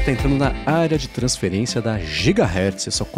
está entrando na área de transferência da Gigahertz. Esse é o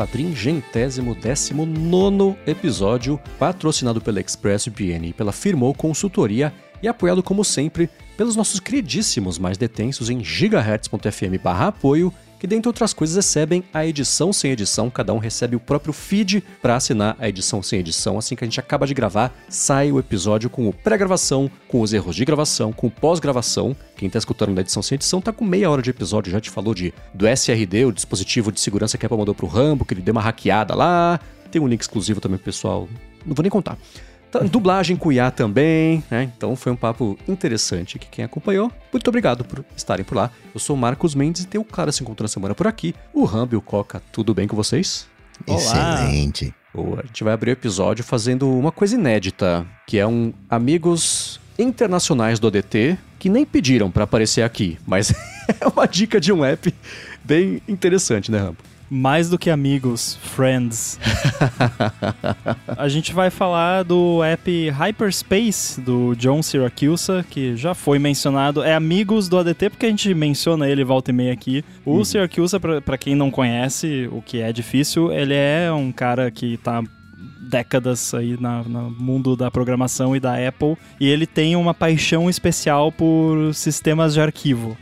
419º episódio, patrocinado pela ExpressVPN e pela Firmoo Consultoria e apoiado, como sempre, pelos nossos queridíssimos mais detensos em gigahertz.fm/apoio, que, dentre outras coisas, recebem a edição sem edição. Cada um recebe o próprio feed para assinar a edição sem edição. Assim que a gente acaba de gravar, sai o episódio com o pré-gravação, com os erros de gravação, com pós-gravação. Quem está escutando na edição sem edição tá com meia hora de episódio. Já te falou do SRD, o dispositivo de segurança que a Apple mandou pro Rambo, que ele deu uma hackeada lá. Tem um link exclusivo também pro pessoal. Não vou nem contar. Dublagem com IA também, né? Então foi um papo interessante que quem acompanhou, muito obrigado por estarem por lá. Eu sou o Marcos Mendes e tem o Cara Se Encontrando a Semana por aqui. O Rambo e o Coca, tudo bem com vocês? Excelente. Boa. A gente vai abrir o episódio fazendo uma coisa inédita, que é amigos internacionais do ADT que nem pediram pra aparecer aqui, mas é uma dica de um app bem interessante, né, Rambo? Mais do que amigos, friends. A gente vai falar do app Hyperspace, do John Siracusa, que já foi mencionado. É amigos do ADT, porque a gente menciona ele volta e meia aqui. O Siracusa, pra quem não conhece, o que é difícil, ele é um cara que tá décadas aí no mundo da programação e da Apple. E ele tem uma paixão especial por sistemas de arquivo.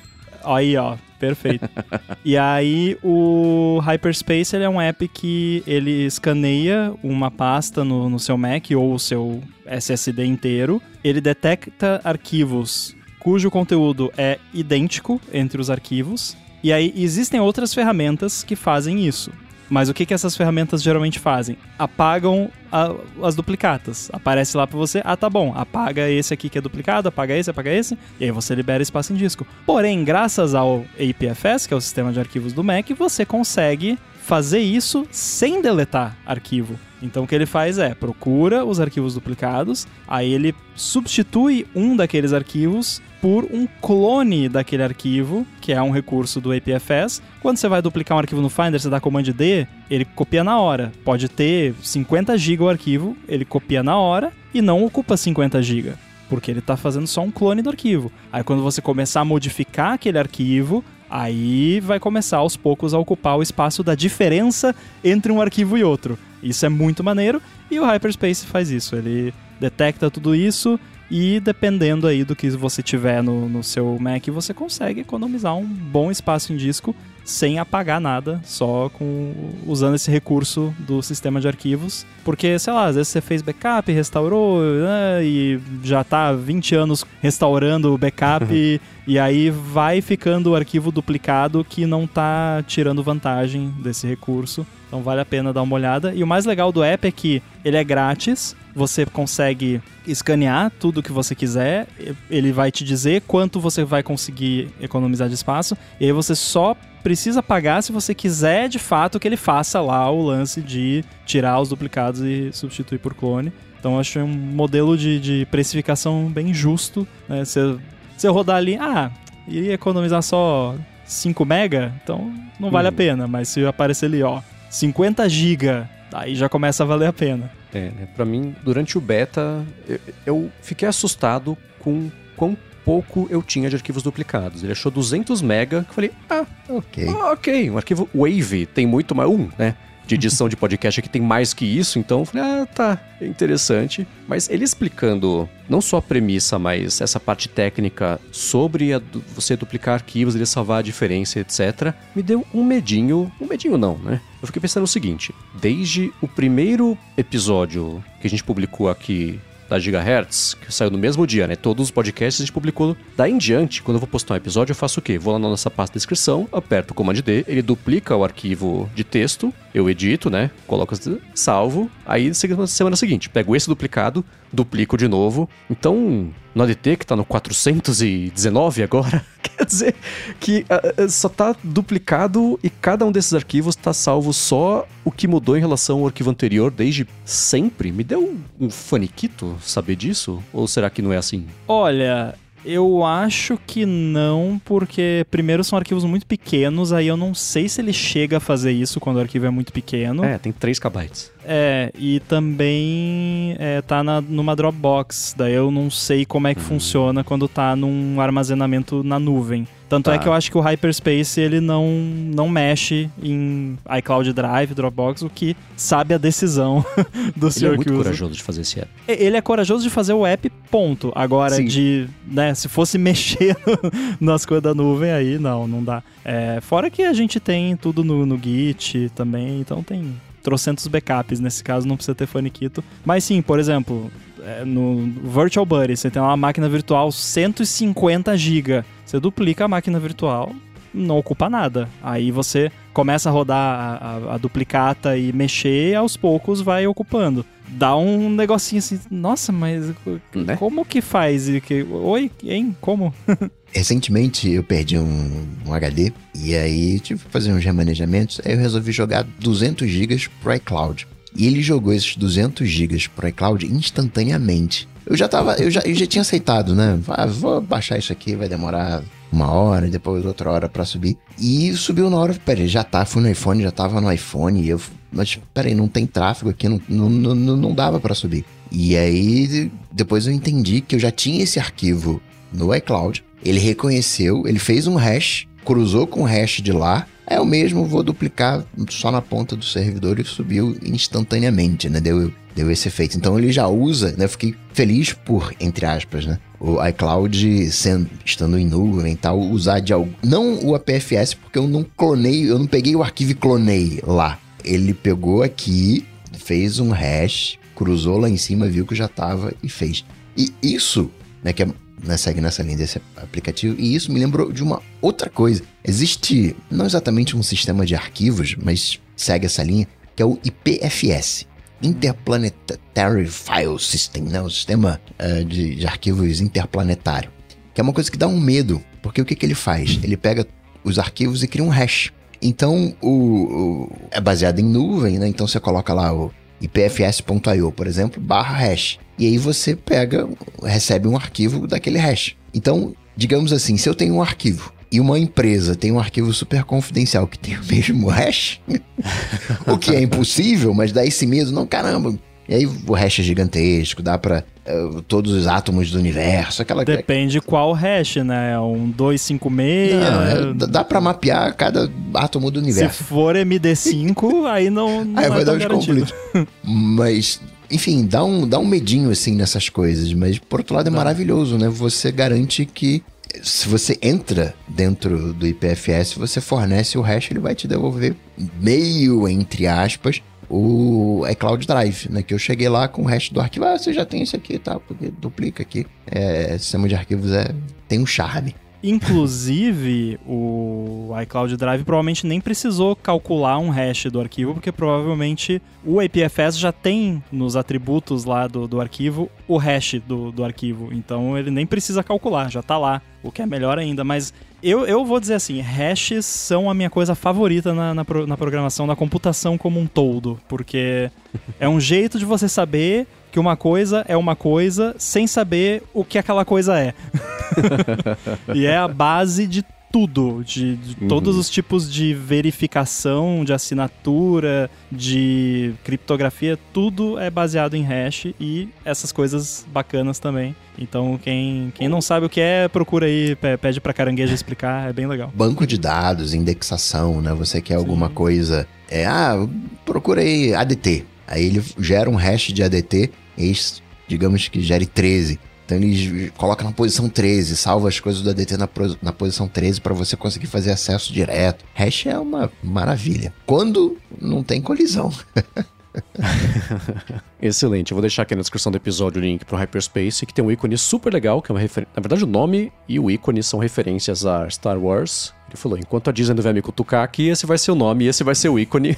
Aí, ó. Perfeito. E aí, o Hyperspace ele é um app que ele escaneia uma pasta no seu Mac ou o seu SSD inteiro. Ele detecta arquivos cujo conteúdo é idêntico entre os arquivos. E aí, existem outras ferramentas que fazem isso. Mas o que essas ferramentas geralmente fazem? Apagam as duplicatas. Aparece lá pra você, tá bom, apaga esse aqui que é duplicado, apaga esse, e aí você libera espaço em disco. Porém, graças ao APFS, que é o sistema de arquivos do Mac, você consegue fazer isso sem deletar arquivo. Então o que ele faz é, procura os arquivos duplicados, aí ele substitui um daqueles arquivos por um clone daquele arquivo, que é um recurso do APFS. Quando você vai duplicar um arquivo no Finder, você dá comando D, ele copia na hora. Pode ter 50 GB o arquivo, ele copia na hora e não ocupa 50 GB, porque ele está fazendo só um clone do arquivo. Aí quando você começar a modificar aquele arquivo, aí vai começar aos poucos a ocupar o espaço da diferença entre um arquivo e outro. Isso é muito maneiro e o Hyperspace faz isso. Ele detecta tudo isso e dependendo aí do que você tiver no seu Mac, você consegue economizar um bom espaço em disco sem apagar nada, só usando esse recurso do sistema de arquivos. Porque, sei lá, às vezes você fez backup, restaurou, né, e já tá há 20 anos restaurando o backup e aí vai ficando o arquivo duplicado que não tá tirando vantagem desse recurso. Então vale a pena dar uma olhada. E o mais legal do app é que ele é grátis, você consegue escanear tudo que você quiser, ele vai te dizer quanto você vai conseguir economizar de espaço, e aí você só precisa pagar se você quiser de fato que ele faça lá o lance de tirar os duplicados e substituir por clone. Então eu acho um modelo de precificação bem justo, né? Se eu rodar ali, iria economizar só 5 mega, então não vale a pena, mas se aparecer ali, 50 GB, aí já começa a valer a pena. Né? Pra mim, durante o beta, eu fiquei assustado com quão pouco eu tinha de arquivos duplicados. Ele achou 200 mega, que eu falei, ok, um arquivo Wave tem muito mais, né? De edição de podcast aqui tem mais que isso, então eu falei, tá, interessante. Mas ele explicando não só a premissa, mas essa parte técnica sobre você duplicar arquivos, ele salvar a diferença, etc., me deu um medinho não, né? Eu fiquei pensando o seguinte, desde o primeiro episódio que a gente publicou aqui da Gigahertz, que saiu no mesmo dia, né? Todos os podcasts a gente publicou. Daí em diante, quando eu vou postar um episódio, eu faço o quê? Vou lá na nossa pasta de descrição, aperto o Command D, ele duplica o arquivo de texto, eu edito, né? Coloco, salvo, aí semana seguinte, pego esse duplicado, duplico de novo. Então, no ADT, que tá no 419 agora, quer dizer que só tá duplicado e cada um desses arquivos tá salvo só o que mudou em relação ao arquivo anterior desde sempre. Me deu um faniquito saber disso? Ou será que não é assim? Olha, eu acho que não, porque primeiro são arquivos muito pequenos, aí eu não sei se ele chega a fazer isso quando o arquivo é muito pequeno. Tem 3 KB. E também tá numa Dropbox, daí eu não sei como é que funciona quando tá num armazenamento na nuvem. Tanto é que eu acho que o Hyperspace, ele não mexe em iCloud Drive, Dropbox, o que sabe a decisão do senhor que usa. Ele é muito corajoso de fazer esse app. Ele é corajoso de fazer o app, ponto. Agora, se fosse mexer nas coisas da nuvem, aí não dá. Fora que a gente tem tudo no Git também, então tem trocentos backups. Nesse caso, não precisa ter faniquito. Mas sim, por exemplo, no VirtualBuddy, você tem uma máquina virtual 150 GB. Você duplica a máquina virtual, não ocupa nada. Aí você começa a rodar a duplicata e mexer, e aos poucos vai ocupando. Dá um negocinho assim, nossa, mas como que faz? Oi, hein? Como? Recentemente eu perdi um HD e aí tive que fazer uns remanejamentos. Aí eu resolvi jogar 200 GB pro iCloud. E ele jogou esses 200 GB pro iCloud instantaneamente. Eu já tinha aceitado, né? Vou baixar isso aqui, vai demorar 1 hora, e depois outra hora pra subir. E subiu na hora, peraí, fui no iPhone, já tava no iPhone, mas peraí, não tem tráfego aqui, não dava pra subir. E aí, depois eu entendi que eu já tinha esse arquivo no iCloud, ele reconheceu, ele fez um hash, cruzou com o hash de lá, eu mesmo vou duplicar só na ponta do servidor e subiu instantaneamente, né? Deu esse efeito. Então ele já usa, né? Eu fiquei feliz por, entre aspas, né? O iCloud estando em nuvem e tal, usar de algo. Não o APFS, porque eu não peguei o arquivo e clonei lá. Ele pegou aqui, fez um hash, cruzou lá em cima, viu que já tava e fez. E isso, né? Que segue nessa linha desse aplicativo, e isso me lembrou de uma outra coisa. Existe, não exatamente um sistema de arquivos, mas segue essa linha, que é o IPFS, Interplanetary File System, né? O sistema de arquivos interplanetário, que é uma coisa que dá um medo, porque o que ele faz? Ele pega os arquivos e cria um hash. Então, é baseado em nuvem, né? Então você coloca lá o ipfs.io, por exemplo, /hash. E aí você recebe um arquivo daquele hash. Então, digamos assim, se eu tenho um arquivo e uma empresa tem um arquivo super confidencial que tem o mesmo hash, o que é impossível, mas dá esse medo, não, caramba. E aí o hash é gigantesco, dá pra todos os átomos do universo. Depende qual hash, né? Um 256... Não, dá pra mapear cada átomo do universo. Se for MD5, aí não aí vai dar garantido. Conflito. Mas... Enfim, dá um medinho, assim, nessas coisas. Mas, por outro lado, é maravilhoso, né? Você garante que, se você entra dentro do IPFS, você fornece o hash, ele vai te devolver meio, entre aspas, o iCloud Drive, né? Que eu cheguei lá com o hash do arquivo. Você já tem esse aqui, tá? Porque duplica aqui. Sistema de arquivos tem um charme. Inclusive, o iCloud Drive provavelmente nem precisou calcular um hash do arquivo, porque provavelmente o IPFS já tem nos atributos lá do arquivo o hash do arquivo. Então ele nem precisa calcular, já tá lá, o que é melhor ainda. Mas eu vou dizer assim, hashes são a minha coisa favorita na programação, na computação como um todo, porque é um jeito de você saber que uma coisa é uma coisa sem saber o que aquela coisa é. E é a base de tudo, de todos os tipos de verificação, de assinatura, de criptografia, tudo é baseado em hash e essas coisas bacanas também. Então quem não sabe o que é, procura aí, pede pra Caranguejo explicar, é bem legal. Banco de dados, indexação, né? Você quer alguma coisa, procura aí ADT. Aí ele gera um hash de ADT, digamos que gere 13. Então ele coloca na posição 13, salva as coisas do ADT na posição 13 para você conseguir fazer acesso direto. Hash é uma maravilha. Quando não tem colisão. Excelente, eu vou deixar aqui na descrição do episódio o link pro Hyperspace, que tem um ícone super legal, que é uma referência. Na verdade, o nome e o ícone são referências a Star Wars. Ele falou, enquanto a Disney não vai me cutucar aqui, esse vai ser o nome e esse vai ser o ícone.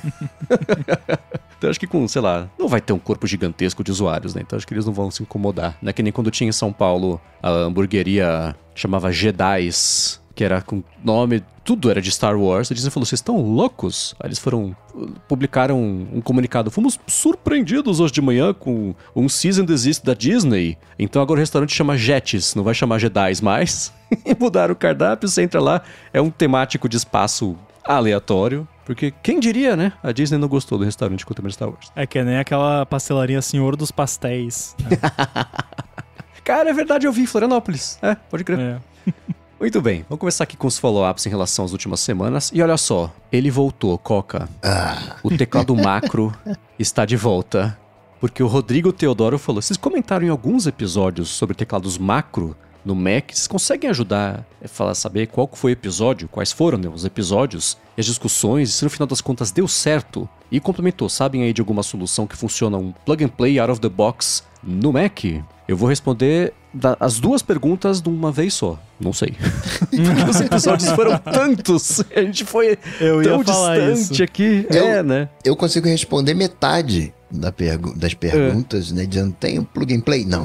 Então acho que com, sei lá, não vai ter um corpo gigantesco de usuários, né? Então acho que eles não vão se incomodar. Não é que nem quando tinha em São Paulo a hamburgueria chamava Jedis, que era com nome, tudo era de Star Wars. A Disney falou, vocês estão loucos? Aí eles publicaram um comunicado. Fomos surpreendidos hoje de manhã com um Season Desist da Disney. Então agora o restaurante chama Jetis, não vai chamar Jedis mais. E mudaram o cardápio, você entra lá, é um temático de espaço aleatório. Porque quem diria, né? A Disney não gostou do restaurante com o tema de Star Wars. É que nem aquela pastelaria Senhor dos Pastéis. Né? Cara, é verdade, eu vi em Florianópolis. Pode crer. Muito bem, vamos começar aqui com os follow-ups em relação às últimas semanas. E olha só, ele voltou, Coca. O teclado macro está de volta. Porque o Rodrigo Teodoro falou, vocês comentaram em alguns episódios sobre teclados macro no Mac, vocês conseguem ajudar a saber qual foi o episódio, quais foram, né, os episódios e as discussões, e se no final das contas deu certo? E complementou, sabem aí de alguma solução que funciona um plug and play out of the box no Mac? Eu vou responder as duas perguntas de uma vez só. Não sei. Porque os episódios foram tantos. A gente foi tão distante aqui. Né? Eu consigo responder metade das perguntas, né? Dizendo, tem um plug and play? Não.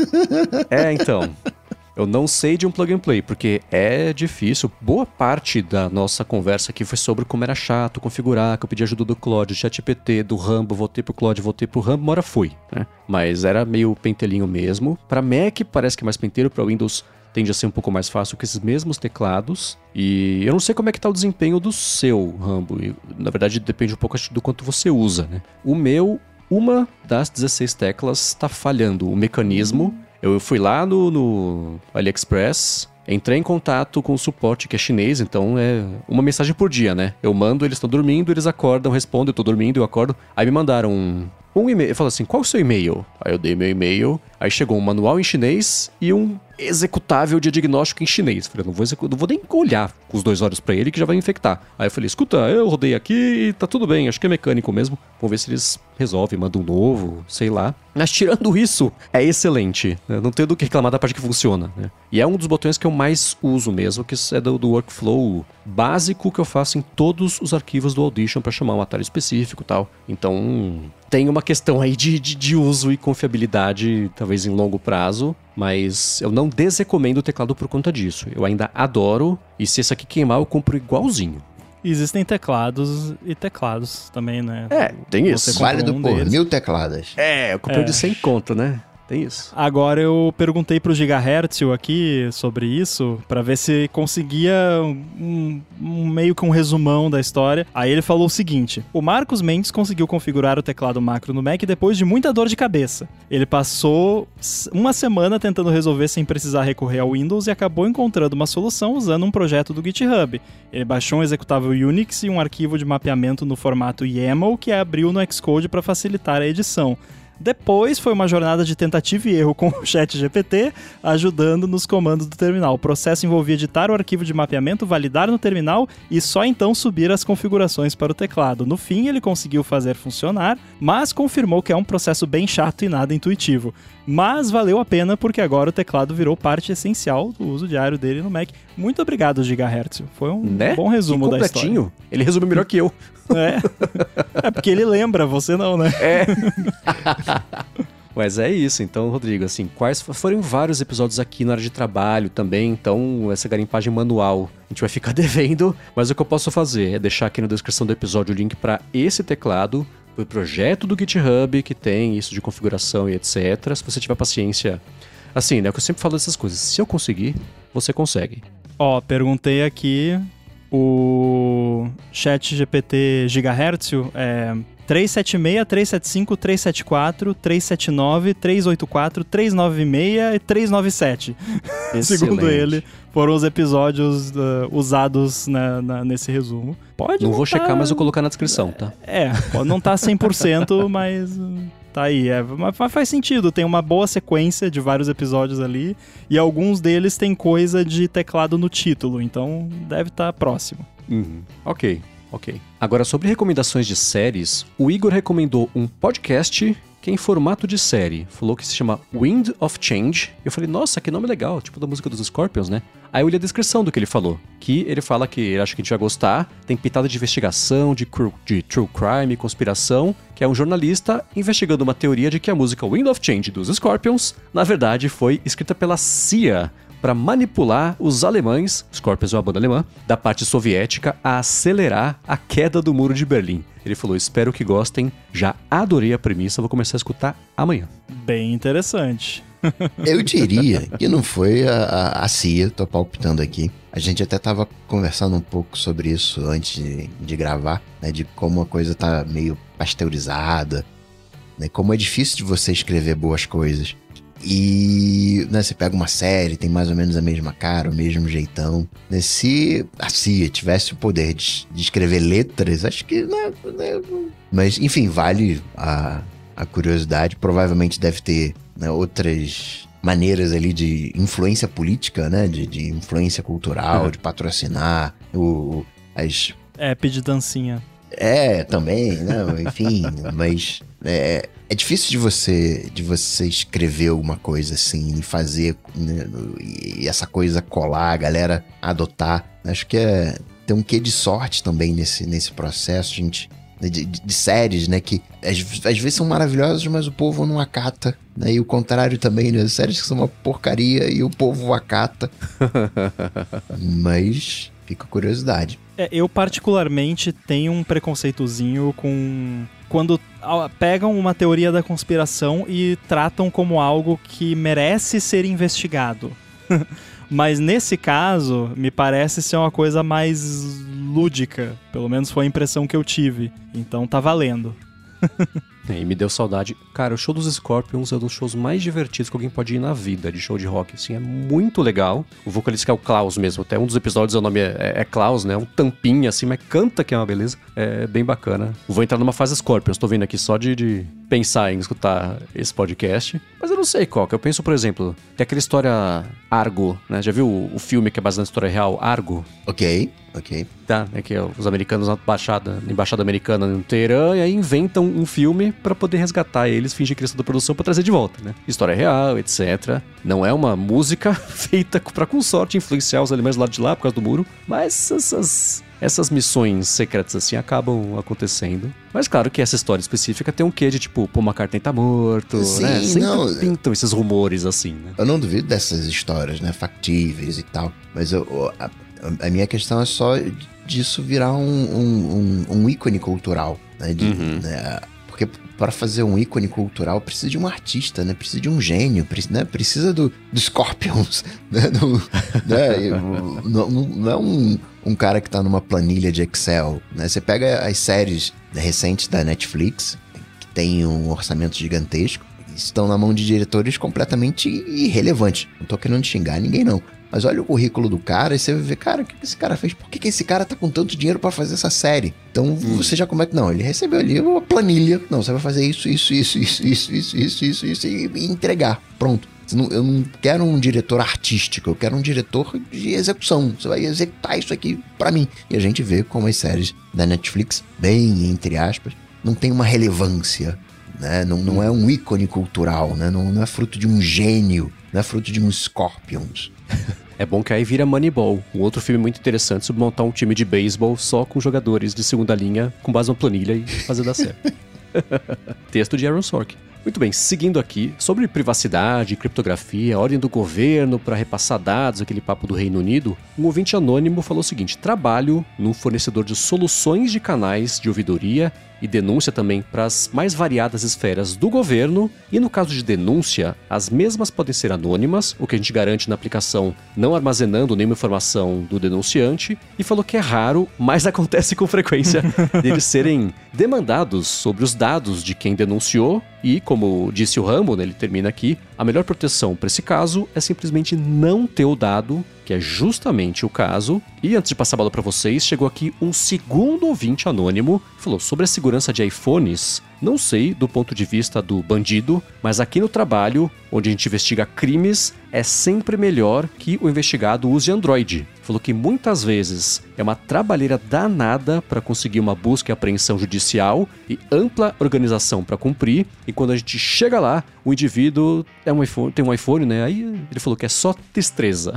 Então. Eu não sei de um plug and play, porque é difícil. Boa parte da nossa conversa aqui foi sobre como era chato configurar, que eu pedi ajuda do Claude, do ChatGPT, do Rambo, voltei pro Claude, voltei pro Rambo, uma hora fui, né? Mas era meio pentelinho mesmo. Pra Mac parece que é mais penteiro, pra Windows tende a ser um pouco mais fácil com esses mesmos teclados. E eu não sei como é que tá o desempenho do seu, Rambo. E, na verdade, depende um pouco do quanto você usa, né? O meu, uma das 16 teclas tá falhando. O mecanismo... Eu fui lá no AliExpress, entrei em contato com o suporte que é chinês, então é uma mensagem por dia, né? Eu mando, eles estão dormindo, eles acordam, respondem, eu tô dormindo, eu acordo. Aí me mandaram um e-mail, eu falo assim, qual é o seu e-mail? Aí eu dei meu e-mail, aí chegou um manual em chinês e um executável de diagnóstico em chinês. Falei, não vou nem olhar com os dois olhos pra ele que já vai infectar. Aí eu falei, escuta, eu rodei aqui e tá tudo bem, acho que é mecânico mesmo. Vamos ver se eles resolvem, mandam um novo, sei lá. Mas tirando isso, é excelente. Né? Não tenho do que reclamar da parte que funciona. Né? E é um dos botões que eu mais uso mesmo, que é do workflow básico que eu faço em todos os arquivos do Audition pra chamar um atalho específico e tal. Então, tem uma questão aí de uso e confiabilidade, talvez em longo prazo, mas eu não desrecomendo o teclado por conta disso. Eu ainda adoro, e se esse aqui queimar, eu compro igualzinho. Existem teclados e teclados também, né? Tem isso. Válido por 1000 tecladas. Eu comprei de 100 conto, né? Tem isso. Agora eu perguntei pro Gigahertz aqui sobre isso, pra ver se conseguia meio que um resumão da história. Aí ele falou o seguinte: o Marcos Mendes conseguiu configurar o teclado macro no Mac depois de muita dor de cabeça. Ele passou uma semana tentando resolver sem precisar recorrer ao Windows e acabou encontrando uma solução usando um projeto do GitHub. Ele baixou um executável Unix e um arquivo de mapeamento no formato YAML que abriu no Xcode para facilitar a edição. Depois foi uma jornada de tentativa e erro com o ChatGPT, ajudando nos comandos do terminal. O processo envolvia editar o arquivo de mapeamento, validar no terminal e só então subir as configurações para o teclado. No fim, ele conseguiu fazer funcionar, mas confirmou que é um processo bem chato e nada intuitivo. Mas valeu a pena porque agora o teclado virou parte essencial do uso diário dele no Mac. Muito obrigado, Gigahertz. Foi um bom resumo da história. Ele resume melhor que eu. É porque ele lembra, você não, né? Mas é isso, então, Rodrigo, assim, quais foram vários episódios aqui na área de trabalho também, então essa garimpagem manual a gente vai ficar devendo, mas o que eu posso fazer é deixar aqui na descrição do episódio o link para esse teclado, o projeto do GitHub que tem isso de configuração e etc. Se você tiver paciência, assim, né, que eu sempre falo dessas coisas, se eu conseguir, você consegue. Perguntei aqui, o ChatGPT Gigahertz é 376, 375, 374, 379, 384, 396 e 397. Segundo ele, foram os episódios usados nesse resumo. Não vou checar, mas eu vou colocar na descrição, tá? Pode não estar 100%, mas tá aí. Mas faz sentido, tem uma boa sequência de vários episódios ali, e alguns deles tem coisa de teclado no título, então deve estar próximo. Ok. Agora, sobre recomendações de séries, o Igor recomendou um podcast que é em formato de série. Falou que se chama Wind of Change. Eu falei, nossa, que nome legal, tipo da música dos Scorpions, né? Aí eu li a descrição do que ele falou. Que ele fala que ele acha que a gente vai gostar. Tem pitada de investigação, de true crime, conspiração. Que é um jornalista investigando uma teoria de que a música Wind of Change dos Scorpions, na verdade, foi escrita pela CIA para manipular os alemães, Scorpions é uma banda alemã, da parte soviética a acelerar a queda do Muro de Berlim. Ele falou, espero que gostem, já adorei a premissa, vou começar a escutar amanhã. Bem interessante. Eu diria que não foi a CIA, tô palpitando aqui. A gente até tava conversando um pouco sobre isso antes de gravar, né, de como a coisa tá meio pasteurizada, né, como é difícil de você escrever boas coisas. E, né, você pega uma série, tem mais ou menos a mesma cara, o mesmo jeitão. Né, se a CIA tivesse o poder de escrever letras, acho que... Né, mas, enfim, vale a curiosidade. Provavelmente deve ter, né, outras maneiras ali de influência política, né? De influência cultural, de patrocinar as... App de dancinha. Também, né? Enfim, mas... É difícil de você escrever alguma coisa assim e fazer, né, e essa coisa colar, a galera adotar. Acho que tem um quê de sorte também nesse processo, gente, de séries, né, que às vezes são maravilhosas, mas o povo não acata, né, e o contrário também, né, séries que são uma porcaria e o povo acata. Mas fica a curiosidade. Eu particularmente tenho um preconceitozinho com... quando pegam uma teoria da conspiração e tratam como algo que merece ser investigado. Mas nesse caso, me parece ser uma coisa mais lúdica. Pelo menos foi a impressão que eu tive. Então tá valendo. E me deu saudade. Cara, o show dos Scorpions é um dos shows mais divertidos que alguém pode ir na vida, de show de rock. Assim, é muito legal. O vocalista que é o Klaus mesmo. Até um dos episódios o nome é Klaus, né? Um tampinha assim, mas canta que é uma beleza. É bem bacana. Vou entrar numa fase Scorpions. Tô vendo aqui só de pensar em escutar esse podcast. Mas eu não sei qual. Que eu penso, por exemplo, tem aquela história Argo, né? Já viu o filme que é baseado na história real, Argo? Ok. Tá, é que os americanos na embaixada americana no Teherã, e aí inventam um filme pra poder resgatar eles, fingir que eles estão da produção pra trazer de volta, né? História real, etc. Não é uma música feita pra, com sorte, influenciar os alemães do lado de lá por causa do muro, mas essas missões secretas assim acabam acontecendo. Mas claro que essa história específica tem um quê de tipo, Paul McCartney tá morto, sim, né? Sempre pintam esses rumores assim, né? Eu não duvido dessas histórias, né? Factíveis e tal, mas a minha questão é só disso virar um ícone cultural, né? Né? Porque para fazer um ícone cultural precisa de um artista, né? Precisa de um gênio, né? Precisa do Scorpions, né? Não é um cara que tá numa planilha de Excel, né? Você pega as séries recentes da Netflix, que tem um orçamento gigantesco, estão na mão de diretores completamente irrelevantes. Não tô querendo xingar ninguém, não. Mas olha o currículo do cara e você vai ver, cara, o que esse cara fez? Por que esse cara tá com tanto dinheiro pra fazer essa série? Então você já começa... Não, ele recebeu ali uma planilha. Não, você vai fazer isso e entregar. Pronto. Eu não quero um diretor artístico, eu quero um diretor de execução. Você vai executar isso aqui pra mim. E a gente vê como as séries da Netflix, bem entre aspas, não tem uma relevância, né? Não é um ícone cultural, né? Não é fruto de um gênio, não é fruto de um Scorpions. É bom que aí vira Moneyball, um outro filme muito interessante sobre montar um time de beisebol só com jogadores de segunda linha, com base numa planilha e fazer dar certo. Texto de Aaron Sorkin. Muito bem, seguindo aqui, sobre privacidade, criptografia, ordem do governo para repassar dados, aquele papo do Reino Unido, um ouvinte anônimo falou o seguinte: trabalho num fornecedor de soluções de canais de ouvidoria e denúncia também para as mais variadas esferas do governo, e no caso de denúncia, as mesmas podem ser anônimas, o que a gente garante na aplicação não armazenando nenhuma informação do denunciante, e falou que é raro, mas acontece com frequência, deles serem demandados sobre os dados de quem denunciou, e como disse o Rambo, né, ele termina aqui, a melhor proteção para esse caso é simplesmente não ter o dado, que é justamente o caso. E antes de passar a bola para vocês, chegou aqui um segundo ouvinte anônimo, que falou sobre a segurança de iPhones. Não sei do ponto de vista do bandido, mas aqui no trabalho, onde a gente investiga crimes, é sempre melhor que o investigado use Android. Falou que muitas vezes é uma trabalheira danada para conseguir uma busca e apreensão judicial e ampla organização para cumprir, e quando a gente chega lá, o indivíduo tem um iPhone, né? Aí ele falou que é só destreza.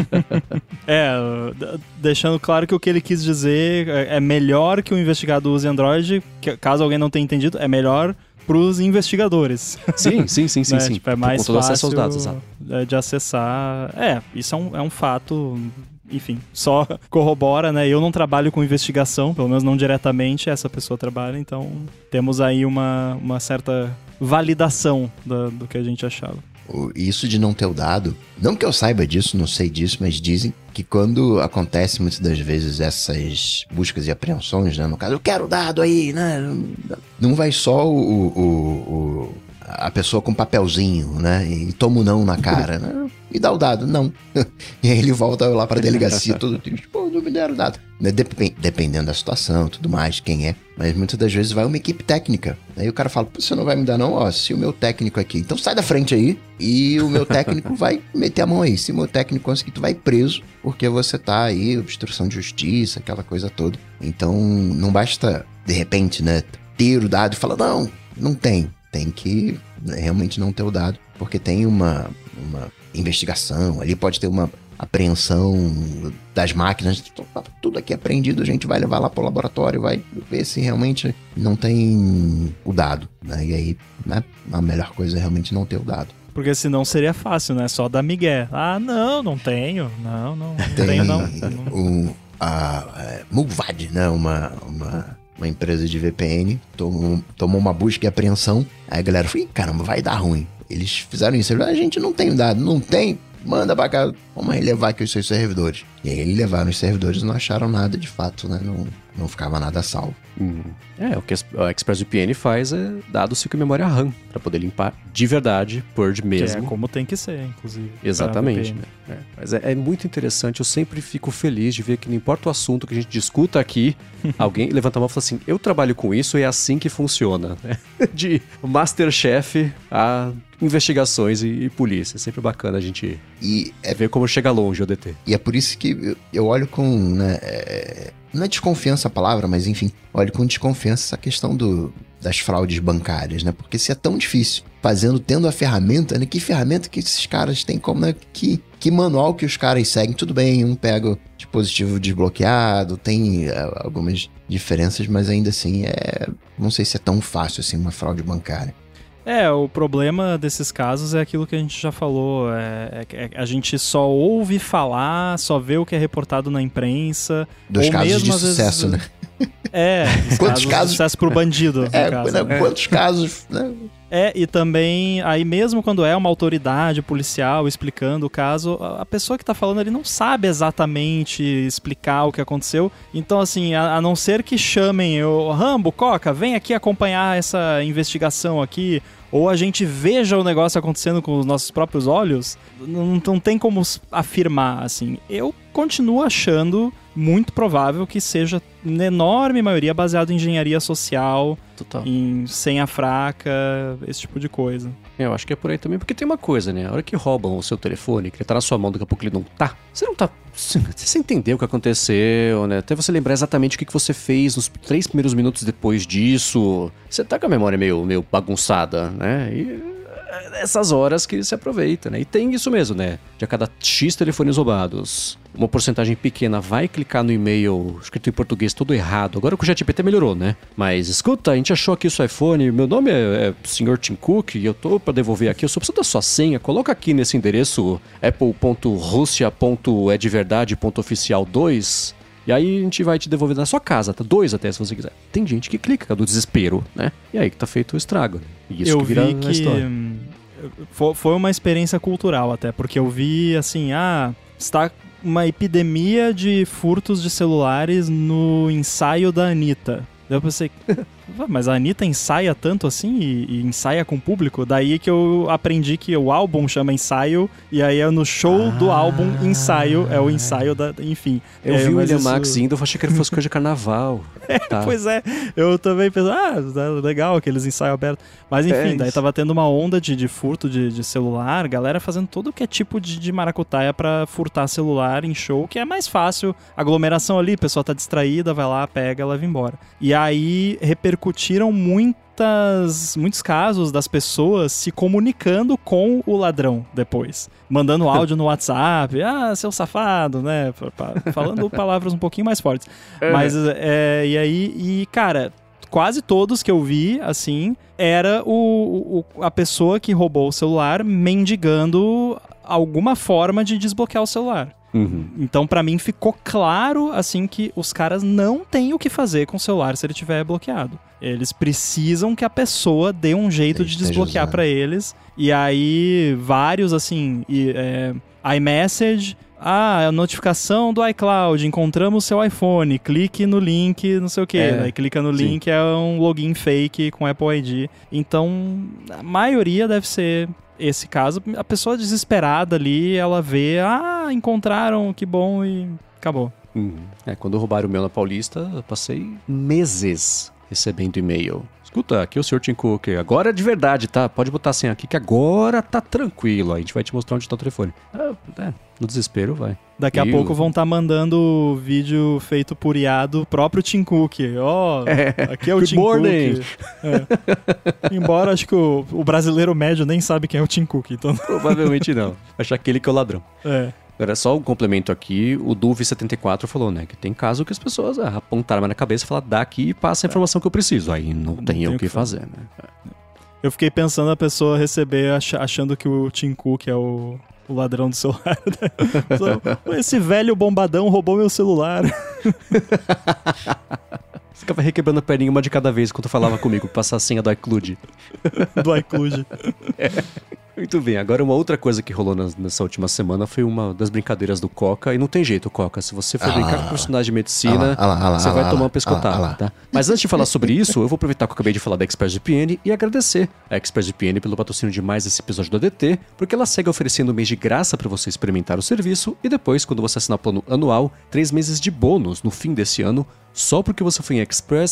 Deixando claro que o que ele quis dizer é melhor que o investigado use Android, que, caso alguém não tenha entendido, é melhor pros investigadores. Sim. Né? Tipo, é mais fácil fácil aos dados, de acessar. Isso é um fato, enfim, só corrobora, né? Eu não trabalho com investigação, pelo menos não diretamente, essa pessoa trabalha, então temos aí uma certa validação do que a gente achava. Isso de não ter o dado, não que eu saiba disso, não sei disso, mas dizem que quando acontece muitas das vezes essas buscas e apreensões, né, no caso, eu quero o dado aí, né, não vai só a pessoa com papelzinho, né? E toma o não na cara, né? E dá o dado, não. E aí ele volta lá pra delegacia, todo triste. Pô, não me deram o dado. Dependendo da situação, tudo mais, quem é. Mas muitas das vezes vai uma equipe técnica. Aí o cara fala, pô, você não vai me dar não? Ó, se o meu técnico aqui... Então sai da frente aí e o meu técnico vai meter a mão aí. Se o meu técnico conseguir, tu vai preso, porque você tá aí, obstrução de justiça, aquela coisa toda. Então não basta, de repente, né, ter o dado e falar, não tem. Tem que realmente não ter o dado, porque tem uma investigação, ali pode ter uma apreensão das máquinas, tudo aqui apreendido, a gente vai levar lá pro laboratório, vai ver se realmente não tem o dado, né? E aí, né, a melhor coisa é realmente não ter o dado. Porque senão seria fácil, né? Só dar migué. Ah, não tenho. Não tenho, não. A Muvad, né? Uma empresa de VPN, tomou uma busca e apreensão. Aí a galera falou, caramba, vai dar ruim. Eles fizeram isso. A gente não tem dado, não tem, manda pra cá, vamos relevar aqui os seus servidores. E aí eles levaram os servidores e não acharam nada de fato, né? Não ficava nada salvo. O que a ExpressVPN faz é dar do ciclo de memória RAM, pra poder limpar de verdade, purge mesmo. Que é como tem que ser, inclusive. Exatamente. Né? Mas é muito interessante, eu sempre fico feliz de ver que não importa o assunto que a gente discuta aqui, alguém levanta a mão e fala assim, eu trabalho com isso e é assim que funciona. Né? De Masterchef a investigações e polícia. É sempre bacana a gente ver como chega longe o DT. E é por isso que eu olho com, né, não é desconfiança a palavra, mas enfim, olho com desconfiança essa questão das fraudes bancárias, né? Porque se é tão difícil tendo a ferramenta, né? Que ferramenta que esses caras têm, como, né? Que manual que os caras seguem? Tudo bem, um pega o dispositivo desbloqueado, tem algumas diferenças, mas ainda assim não sei se é tão fácil assim uma fraude bancária. O problema desses casos é aquilo que a gente já falou, a gente só ouve falar, só vê o que é reportado na imprensa. Dos casos de sucesso, né? Quantos casos de sucesso pro bandido, no caso. Quantos casos, né? E também, aí mesmo quando é uma autoridade policial explicando o caso, a pessoa que tá falando ali não sabe exatamente explicar o que aconteceu. Então, assim, a não ser que chamem o Rambo, Coca, vem aqui acompanhar essa investigação aqui, ou a gente veja o negócio acontecendo com os nossos próprios olhos, não tem como afirmar, assim. Eu continuo achando muito provável que seja, na enorme maioria, baseado em engenharia social, total, em senha fraca, esse tipo de coisa. Eu acho que é por aí também, porque tem uma coisa, né? A hora que roubam o seu telefone, que ele tá na sua mão, daqui a pouco ele não tá, você entendeu o que aconteceu, né? Até você lembrar exatamente o que você fez nos 3 primeiros minutos depois disso, você tá com a memória meio bagunçada, né? E essas horas que se aproveita, né? E tem isso mesmo, né? De a cada X telefones roubados, uma porcentagem pequena vai clicar no e-mail escrito em português todo errado. Agora com o ChatGPT melhorou, né? Mas escuta, a gente achou aqui o seu iPhone, meu nome é Sr. Tim Cook e eu tô pra devolver aqui, eu só preciso da sua senha, coloca aqui nesse endereço apple.russia.edverdade.oficial2 e aí a gente vai te devolver na sua casa, tá? 2 até, se você quiser. Tem gente que clica do desespero, né? E aí que tá feito o estrago, né? E isso eu que vira vi que história. Foi uma experiência cultural até, porque eu vi assim, está uma epidemia de furtos de celulares no ensaio da Anitta. Daí eu pensei, mas a Anitta ensaia tanto assim e ensaia com o público? Daí que eu aprendi que o álbum chama Ensaio e aí é no show do álbum Ensaio, é o ensaio da... Enfim. Eu vi o William Max indo, eu achei que ele fosse coisa de carnaval. Tá. Pois é, eu também pensei, legal aqueles ensaios abertos. Mas enfim, daí tava tendo uma onda de furto de celular, galera fazendo todo que é tipo de maracutaia pra furtar celular em show, que é mais fácil, aglomeração ali, a pessoa tá distraída, vai lá, pega, leva embora. E aí repercutiram muitos casos das pessoas se comunicando com o ladrão depois. Mandando áudio no WhatsApp, seu safado, né? Falando palavras um pouquinho mais fortes. Mas, cara, quase todos que eu vi, assim, era a pessoa que roubou o celular mendigando alguma forma de desbloquear o celular. Uhum. Então, pra mim, ficou claro, assim, que os caras não têm o que fazer com o celular se ele estiver bloqueado. Eles precisam que a pessoa dê um jeito de desbloquear pra eles. E aí, vários, assim, iMessage, a notificação do iCloud, encontramos seu iPhone, clique no link, não sei o que, daí clica no link, é um login fake com Apple ID. Então, a maioria deve ser esse caso. A pessoa desesperada ali, ela vê, encontraram, que bom, e acabou. Quando roubaram o meu na Paulista, eu passei meses recebendo e-mail. Escuta, aqui é o Sr. Tim Cook, agora é de verdade, tá? Pode botar assim aqui que agora tá tranquilo, a gente vai te mostrar onde tá o telefone. No desespero, vai. Daqui a pouco vão estar mandando vídeo feito por IA do próprio Tim Cook. Aqui é o Tim Cook. Embora acho que o brasileiro médio nem sabe quem é o Tim Cook. Então... Provavelmente não. Acha aquele que é o ladrão. Agora, só um complemento aqui, o Duve74 falou, né, que tem caso que as pessoas apontaram na cabeça e falaram, dá aqui e passa a informação que eu preciso. Aí não tem o que fazer, né? Eu fiquei pensando a pessoa receber achando que o Tim Cook é o ladrão do celular. Esse velho bombadão roubou meu celular. Você ficava requebrando a perninha uma de cada vez enquanto falava comigo, passar a senha do iCloud. Do iCloud. Muito bem, agora uma outra coisa que rolou nessa última semana foi uma das brincadeiras do Coca, e não tem jeito, Coca, se você for brincar com personagem de medicina, você vai tomar uma pescotada, tá? Mas antes de falar sobre isso, eu vou aproveitar que eu acabei de falar da ExpressVPN e agradecer a ExpressVPN pelo patrocínio de mais esse episódio do ADT, porque ela segue oferecendo um mês de graça para você experimentar o serviço, e depois, quando você assinar o plano anual, 3 meses de bônus no fim desse ano, só porque você foi em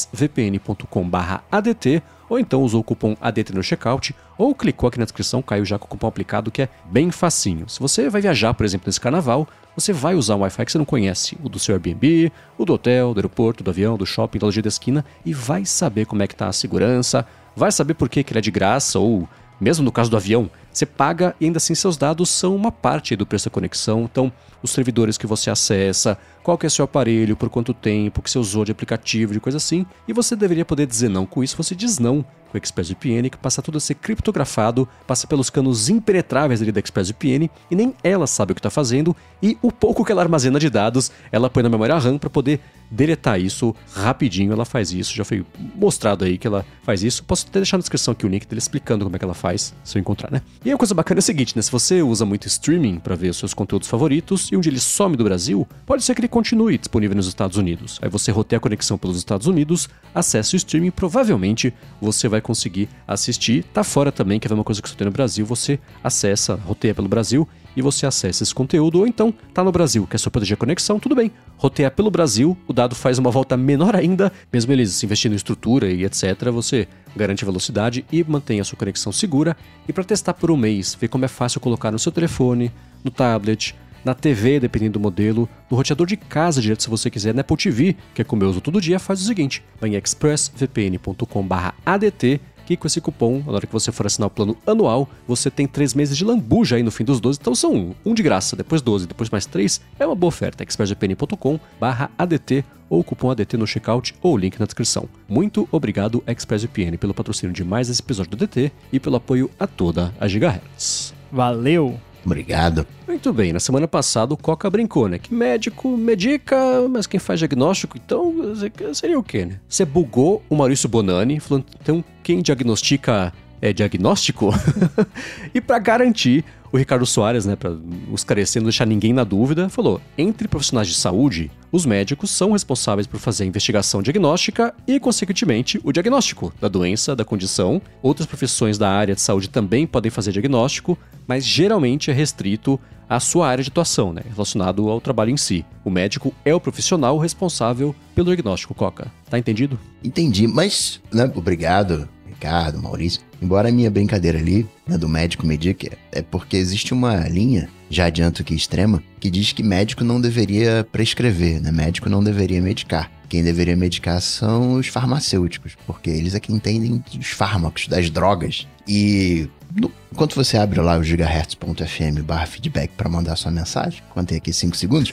expressvpn.com/ADT, ou então usou o cupom ADT no checkout, ou clicou aqui na descrição, caiu já com o cupom aplicado, que é bem facinho. Se você vai viajar, por exemplo, nesse carnaval, você vai usar um Wi-Fi que você não conhece, o do seu Airbnb, o do hotel, do aeroporto, do avião, do shopping, da loja da esquina, e vai saber como é que tá a segurança, vai saber por que ele é de graça, ou mesmo no caso do avião, você paga e ainda assim seus dados são uma parte do preço da conexão. Então, os servidores que você acessa, qual que é seu aparelho, por quanto tempo, que você usou de aplicativo, de coisa assim. E você deveria poder dizer não com isso, você diz não com o ExpressVPN, que passa tudo a ser criptografado, passa pelos canos impenetráveis ali da ExpressVPN, e nem ela sabe o que está fazendo, e o pouco que ela armazena de dados, ela põe na memória RAM para poder deletar isso rapidinho. Ela faz isso, já foi mostrado aí que ela faz isso. Posso até deixar na descrição aqui o link dele explicando como é que ela faz, se eu encontrar, né? E a coisa bacana é a seguinte, né? Se você usa muito streaming para ver os seus conteúdos favoritos, e um dia ele some do Brasil, pode ser que ele continue disponível nos Estados Unidos. Aí você roteia a conexão pelos Estados Unidos, acessa o streaming, provavelmente você vai conseguir assistir. Tá fora também, que é a mesma coisa que você tem no Brasil, você acessa, roteia pelo Brasil, e você acessa esse conteúdo, ou então tá no Brasil, quer só proteger a conexão, tudo bem, roteia pelo Brasil, o dado faz uma volta menor ainda, mesmo eles investindo em estrutura e etc, você garante velocidade e mantém a sua conexão segura. E para testar por um mês, ver como é fácil colocar no seu telefone, no tablet, na TV, dependendo do modelo, no roteador de casa direto se você quiser, na Apple TV, que é como eu uso todo dia, faz o seguinte, vai em expressvpn.com/ADT, que com esse cupom, na hora que você for assinar o plano anual, você tem 3 meses de lambuja aí no fim dos 12, então são um de graça, depois 12, depois mais 3, é uma boa oferta, expressvpn.com/ADT, ou o cupom ADT no checkout, ou o link na descrição. Muito obrigado, ExpressVPN, pelo patrocínio de mais esse episódio do ADT e pelo apoio a toda a Gigahertz. Valeu! Obrigado. Muito bem, na semana passada o Coca brincou, né? Que médico medica, mas quem faz diagnóstico, então seria o quê, né? Você bugou o Maurício Bonani, falando, então quem diagnostica é diagnóstico? E para garantir, o Ricardo Soares, né, para esclarecer, não deixar ninguém na dúvida, falou, entre profissionais de saúde, os médicos são responsáveis por fazer a investigação diagnóstica e, consequentemente, o diagnóstico da doença, da condição. Outras profissões da área de saúde também podem fazer diagnóstico, mas geralmente é restrito à sua área de atuação, né, relacionado ao trabalho em si. O médico é o profissional responsável pelo diagnóstico, Coca. Tá entendido? Entendi, mas, né, obrigado, Ricardo, Maurício. Embora a minha brincadeira ali, né, do médico medica, é porque existe uma linha, já adianto que extrema, que diz que médico não deveria prescrever, né? Médico não deveria medicar. Quem deveria medicar são os farmacêuticos, porque eles é que entendem dos fármacos, das drogas. E enquanto você abre lá o gigahertz.fm/feedback para mandar sua mensagem, contei aqui 5 segundos,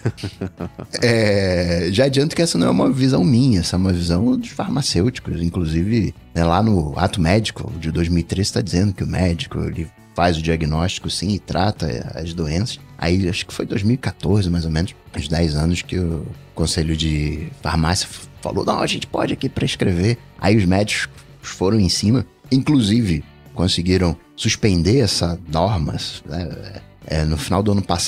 já adianto que essa não é uma visão minha, essa é uma visão dos farmacêuticos. Inclusive, né, lá no ato médico de 2013 está dizendo que o médico ele faz o diagnóstico sim e trata as doenças. Aí acho que foi 2014 mais ou menos, uns 10 anos que o Conselho de Farmácia falou, não, a gente pode aqui prescrever. Aí os médicos foram em cima, inclusive conseguiram suspender essa norma, né, no final do ano passado.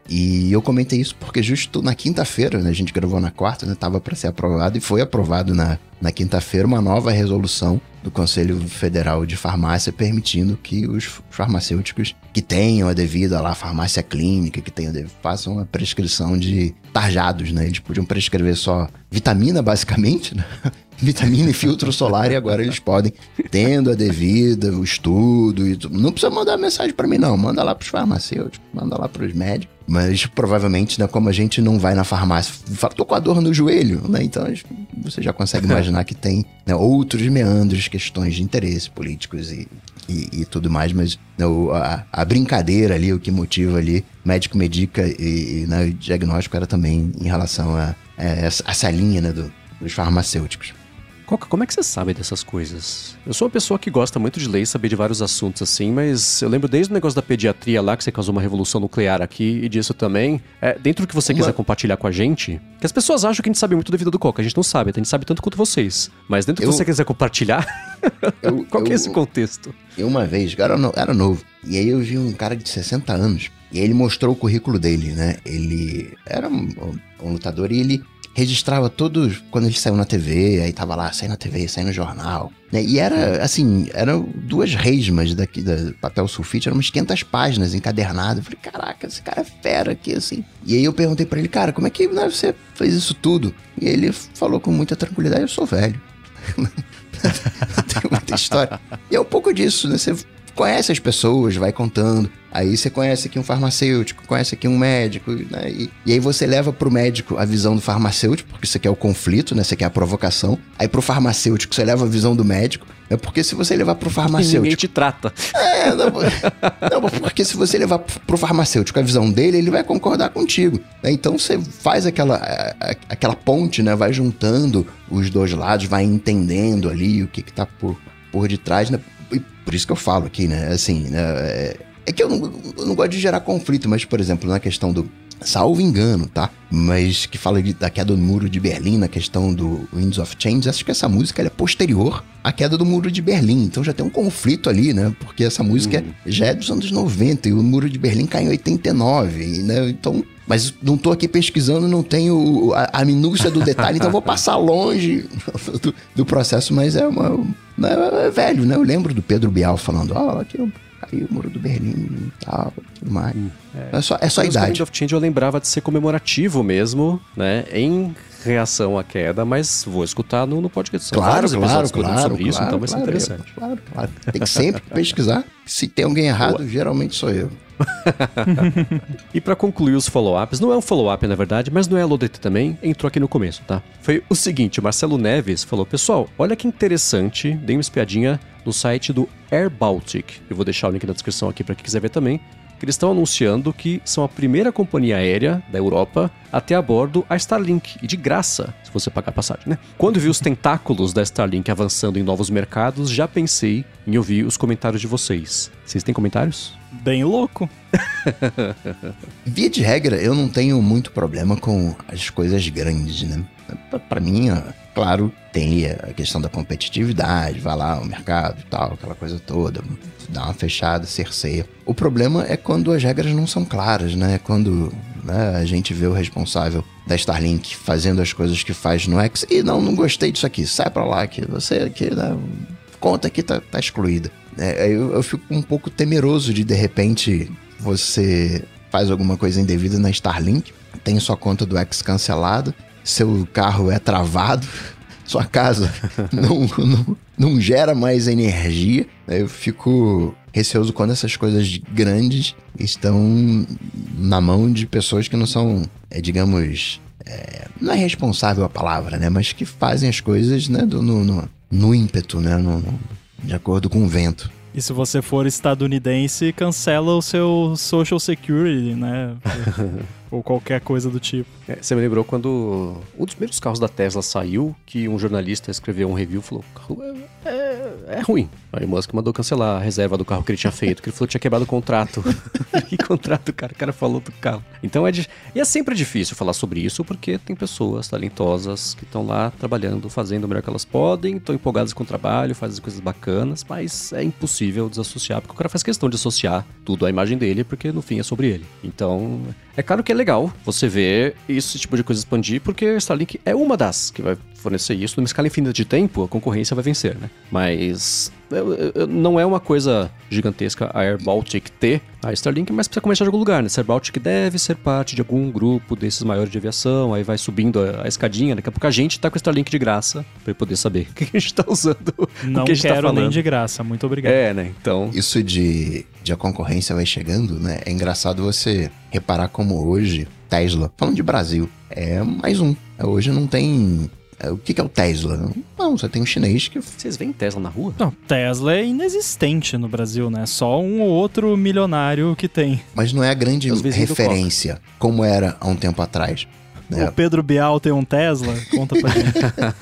E eu comentei isso porque justo na quinta-feira, né, a gente gravou na quarta, né, tava para ser aprovado e foi aprovado na quinta-feira uma nova resolução do Conselho Federal de Farmácia permitindo que os farmacêuticos que tenham a devida lá farmácia clínica, que tenham façam a prescrição de tarjados, né? Eles podiam prescrever só vitamina, basicamente, né? Vitamina e filtro solar, e agora eles podem, tendo a devida, o estudo e tudo. Não precisa mandar mensagem para mim, não. Manda lá pros farmacêuticos, manda lá pros médicos. Mas provavelmente, né, como a gente não vai na farmácia, fala, tô com a dor no joelho, né? Então você já consegue imaginar que tem, né, outros meandros, questões de interesse políticos e tudo mais, mas, né, a brincadeira ali, o que motiva ali, médico medica e né, o diagnóstico era também em relação a essa linha, né, dos farmacêuticos. Coca, como é que você sabe dessas coisas? Eu sou uma pessoa que gosta muito de ler e saber de vários assuntos assim, mas eu lembro desde o negócio da pediatria lá, que você causou uma revolução nuclear aqui, e disso também. Dentro do que você quiser compartilhar com a gente, que as pessoas acham que a gente sabe muito da vida do Coca, a gente não sabe, a gente sabe tanto quanto vocês. Mas dentro do que você quiser compartilhar, qual que é esse contexto? Eu uma vez, era novo, e aí eu vi um cara de 60 anos, e aí ele mostrou o currículo dele, né? Ele era um lutador e ele registrava todos, quando ele saiu na TV, aí tava lá, sai na TV, sai no jornal, né? E era, assim, eram 2 resmas daqui, da papel sulfite, eram umas 500 páginas encadernadas. Eu falei, caraca, esse cara é fera aqui, assim. E aí eu perguntei pra ele, cara, como é que, né, você fez isso tudo? E ele falou com muita tranquilidade, eu sou velho. Tem muita história. E é um pouco disso, né? Você conhece as pessoas, vai contando. Aí você conhece aqui um farmacêutico, conhece aqui um médico, né? E aí você leva pro médico a visão do farmacêutico, porque você quer o conflito, né? Você quer a provocação. Aí pro farmacêutico você leva a visão do médico, porque se você levar pro farmacêutico... Ninguém te trata. Não, porque se você levar pro farmacêutico a visão dele, ele vai concordar contigo. Então você faz aquela ponte, né? Vai juntando os 2 lados, vai entendendo ali o que tá por detrás, né? E por isso que eu falo aqui, né? Assim, né? É que eu não gosto de gerar conflito, mas, por exemplo, na questão do... Salvo engano, tá? Mas que fala da queda do Muro de Berlim, na questão do Winds of Change, acho que essa música ela é posterior à queda do Muro de Berlim. Então já tem um conflito ali, né? Porque essa música já é dos anos 90 e o Muro de Berlim cai em 89, né? Então... Mas não tô aqui pesquisando, não tenho a minúcia do detalhe, então vou passar longe do processo, mas é velho, né? Eu lembro do Pedro Bial falando, aqui aí o Muro do Berlim e tal, tudo mais. É só a idade. O Wind of Change eu lembrava de ser comemorativo mesmo, né? Em reação à queda, mas vou escutar no podcast. Claro, sobre isso, então vai ser interessante. Claro. Tem que sempre pesquisar. Se tem alguém errado, geralmente sou eu. E pra concluir os follow-ups, não é um follow-up na verdade, mas não é Alô DT também, entrou aqui no começo, tá? Foi o seguinte, o Marcelo Neves falou, pessoal, olha que interessante, dei uma espiadinha no site do Air Baltic, eu vou deixar o link na descrição aqui pra quem quiser ver também, que eles estão anunciando que são a primeira companhia aérea da Europa a ter a bordo a Starlink, e de graça, se você pagar a passagem, né? Quando vi os tentáculos da Starlink avançando em novos mercados, já pensei em ouvir os comentários de vocês. Vocês têm comentários? Bem louco. Via de regra, eu não tenho muito problema com as coisas grandes, né? Pra mim, claro, tem a questão da competitividade, vai lá, o mercado e tal, aquela coisa toda, dá uma fechada, cerceia. O problema é quando as regras não são claras, né? Quando a gente vê o responsável da Starlink fazendo as coisas que faz no X e não gostei disso aqui, sai pra lá, que você aqui, né, conta aqui tá excluída. Eu fico um pouco temeroso de repente, você faz alguma coisa indevida na Starlink, tem sua conta do X cancelada, seu carro é travado, sua casa não gera mais energia. Eu fico receoso quando essas coisas grandes estão na mão de pessoas que não são, digamos, não é responsável a palavra, né? Mas que fazem as coisas, né, no ímpeto, né? De acordo com o vento. E se você for estadunidense, cancela o seu Social Security, né? Ou qualquer coisa do tipo. Você me lembrou quando um dos primeiros carros da Tesla saiu, que um jornalista escreveu um review e falou, o carro é ruim. Aí o Musk mandou cancelar a reserva do carro que ele tinha feito, que ele falou que tinha quebrado o contrato. Que contrato, cara? O cara falou do carro. Então e é sempre difícil falar sobre isso, porque tem pessoas talentosas que estão lá trabalhando, fazendo o melhor que elas podem, estão empolgadas com o trabalho, fazem coisas bacanas, mas é impossível desassociar, porque o cara faz questão de associar tudo à imagem dele, porque no fim é sobre ele. Então, É claro que é legal você ver esse tipo de coisa expandir, porque a Starlink é uma das que vai fornecer isso. Numa escala infinita de tempo, a concorrência vai vencer, né? Mas não é uma coisa gigantesca a Air Baltic ter a Starlink, mas precisa começar de algum lugar, né? A Air Baltic deve ser parte de algum grupo desses maiores de aviação, aí vai subindo a escadinha, daqui a pouco a gente tá com a Starlink de graça, pra poder saber o que a gente tá usando, não o que a gente tá quero falando. nem de graça, muito obrigado. Né? Então... Isso de a concorrência vai chegando, né? É engraçado você reparar como hoje, Tesla, falando de Brasil, é mais um. Hoje não tem... O que é o Tesla? Não, você tem um chinês que... Vocês veem Tesla na rua? Não, Tesla é inexistente no Brasil, né? Só um ou outro milionário que tem. Mas não é a grande referência, como era há um tempo atrás. O Pedro Bial tem um Tesla? Conta pra gente.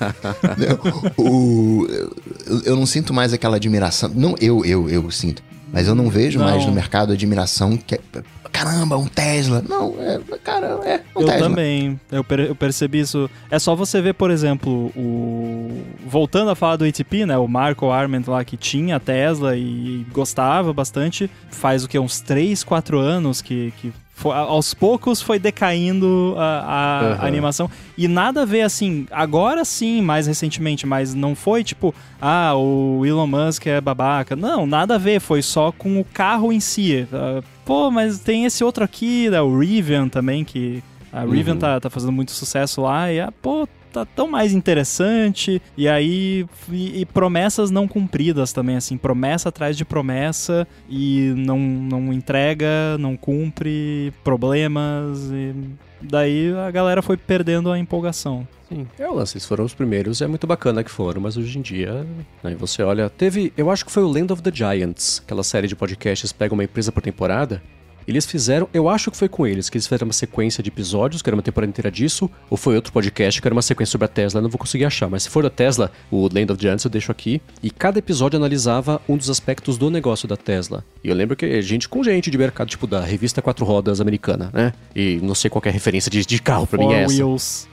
Eu não sinto mais aquela admiração. Não, eu sinto. Mas eu não vejo mais no mercado admiração que... Caramba, um Tesla. Não, cara, um eu Tesla. Eu também. Eu percebi isso. É só você ver, por exemplo, voltando a falar do ATP, né? O Marco Arment lá que tinha Tesla e gostava bastante. Faz o que? Uns 3, 4 anos que aos poucos foi decaindo a animação. E nada a ver, assim, agora sim, mais recentemente, mas não foi tipo, o Elon Musk é babaca. Não, nada a ver, foi só com o carro em si. Pô, mas tem esse outro aqui, né, o Rivian também, que a Rivian tá fazendo muito sucesso lá, e tá tão mais interessante, e aí e promessas não cumpridas também, assim, promessa atrás de promessa, e não entrega, não cumpre, problemas, e daí a galera foi perdendo a empolgação. Sim, eles foram os primeiros, é muito bacana que foram, mas hoje em dia, né, você olha, eu acho que foi o Land of the Giants, aquela série de podcasts, pega uma empresa por temporada. Eles fizeram, eu acho que foi com eles, que eles fizeram uma sequência de episódios, que era uma temporada inteira disso, ou foi outro podcast, que era uma sequência sobre a Tesla, eu não vou conseguir achar, mas se for da Tesla, o Land of Giants eu deixo aqui, e cada episódio analisava um dos aspectos do negócio da Tesla. E eu lembro que gente de mercado, tipo da revista 4 Rodas americana, né? E não sei qual que é a referência de carro pra mim é essa. Wheels.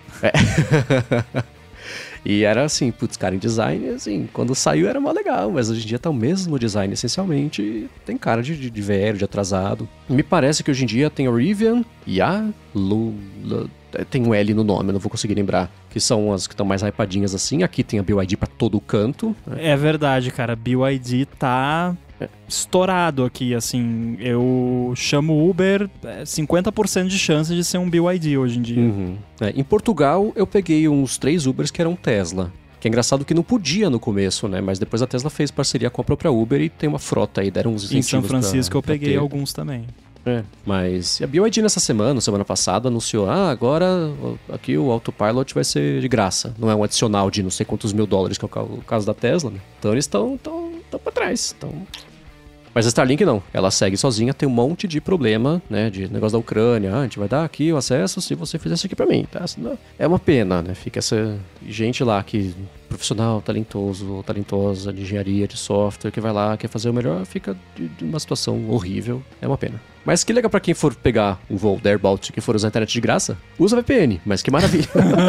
E era assim, putz, cara, em design, assim, quando saiu era mó legal, mas hoje em dia tá o mesmo design, essencialmente, tem cara de velho, de atrasado. Me parece que hoje em dia tem a Rivian e a tem um L no nome, eu não vou conseguir lembrar, que são as que estão mais hypadinhas assim. Aqui tem a BYD pra todo canto. Né? É verdade, cara, BYD tá estourado aqui, assim, eu chamo Uber 50% de chance de ser um BYD hoje em dia. Em Portugal eu peguei uns 3 Ubers que eram Tesla, que é engraçado que não podia no começo, né, mas depois a Tesla fez parceria com a própria Uber e tem uma frota aí, deram uns incentivos. Em São Francisco eu peguei alguns também. Mas a BYD nessa semana passada, anunciou, agora aqui o Autopilot vai ser de graça, não é um adicional de não sei quantos mil dólares, que é o caso da Tesla, né? Então eles estão pra trás, Mas a Starlink não, ela segue sozinha, tem um monte de problema, né, de negócio da Ucrânia, a gente vai dar aqui o acesso se você fizer isso aqui pra mim, tá? É uma pena, né, fica essa gente lá que, profissional, talentoso ou talentosa de engenharia, de software, que vai lá, quer fazer o melhor, fica de uma situação horrível, é uma pena. Mas que legal pra quem for pegar um voo da Air Baltic e for usar a internet de graça, usa VPN, mas que maravilha.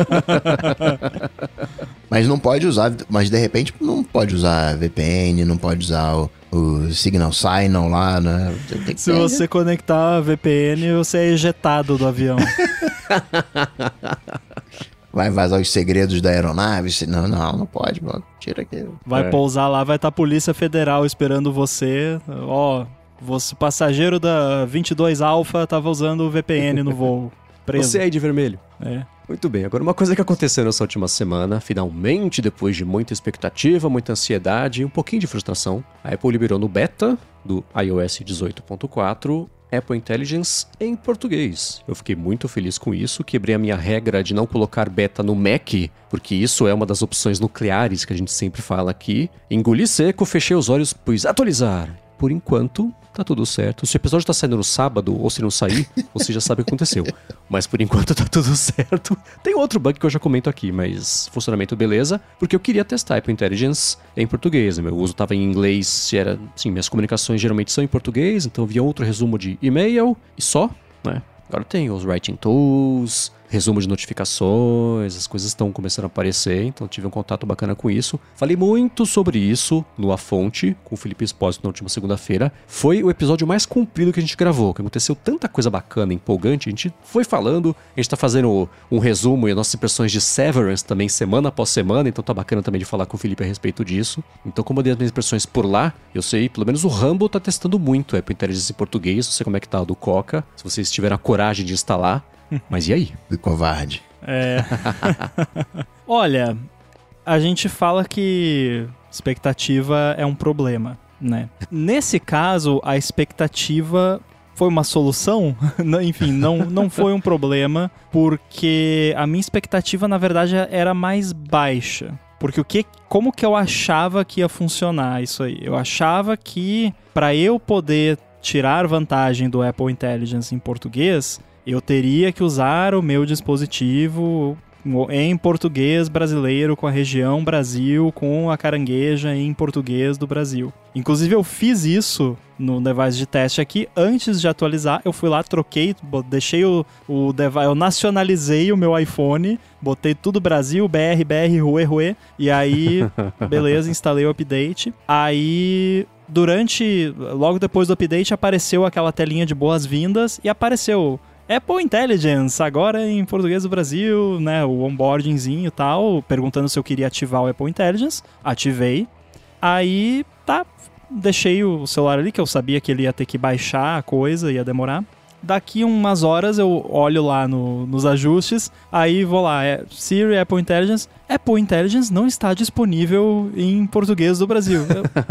Mas não pode usar, mas de repente não pode usar VPN, não pode usar o Signal Signal lá, né? Se você conectar a VPN, você é ejetado do avião. Vai vazar os segredos da aeronave? Não pode, tira aqui. Vai pousar lá, vai estar a Polícia Federal esperando você. Você, passageiro da 22 Alpha, tava usando o VPN no voo. Preso. Você aí de vermelho. É. Muito bem, agora uma coisa que aconteceu nessa última semana, finalmente, depois de muita expectativa, muita ansiedade e um pouquinho de frustração, a Apple liberou no beta do iOS 18.4 Apple Intelligence em português. Eu fiquei muito feliz com isso, quebrei a minha regra de não colocar beta no Mac, porque isso é uma das opções nucleares que a gente sempre fala aqui. Engoli seco, fechei os olhos, pus atualizar. Por enquanto, tá tudo certo. Se o episódio tá saindo no sábado, ou se não sair, você já sabe o que aconteceu. Mas por enquanto tá tudo certo. Tem outro bug que eu já comento aqui, mas funcionamento beleza, porque eu queria testar a Apple Intelligence em português. Meu uso tava em inglês, minhas comunicações geralmente são em português, então eu via outro resumo de e-mail e só, né? Agora tem os Writing Tools, resumo de notificações, as coisas estão começando a aparecer, então tive um contato bacana com isso. Falei muito sobre isso no A Fonte, com o Felipe Espósito na última segunda-feira. Foi o episódio mais comprido que a gente gravou, que aconteceu tanta coisa bacana, empolgante, a gente foi falando, a gente tá fazendo um resumo e as nossas impressões de Severance também semana após semana, então tá bacana também de falar com o Felipe a respeito disso. Então, como eu dei as minhas impressões por lá, eu sei, pelo menos o Rumble tá testando muito Apple Intelligence em português, não sei como é que tá o do Coca, se vocês tiveram a coragem de instalar, mas e aí? Fui covarde. Olha, a gente fala que expectativa é um problema, né? Nesse caso, a expectativa foi uma solução? Enfim, não foi um problema, porque a minha expectativa, na verdade, era mais baixa. Porque como que eu achava que ia funcionar isso aí? Eu achava que, para eu poder tirar vantagem do Apple Intelligence em português, eu teria que usar o meu dispositivo em português brasileiro, com a região Brasil, com a carangueja em português do Brasil. Inclusive, eu fiz isso no device de teste aqui, antes de atualizar. Eu fui lá, troquei, deixei o device, eu nacionalizei o meu iPhone, botei tudo Brasil, BR, Rue, e aí, beleza, instalei o update. Aí, logo depois do update, apareceu aquela telinha de boas-vindas e apareceu Apple Intelligence, agora em português do Brasil, né, o onboardingzinho e tal, perguntando se eu queria ativar o Apple Intelligence. Ativei. Aí, tá, deixei o celular ali, que eu sabia que ele ia ter que baixar a coisa, ia demorar. Daqui umas horas eu olho lá nos ajustes, aí vou lá, Siri, Apple Intelligence não está disponível em português do Brasil.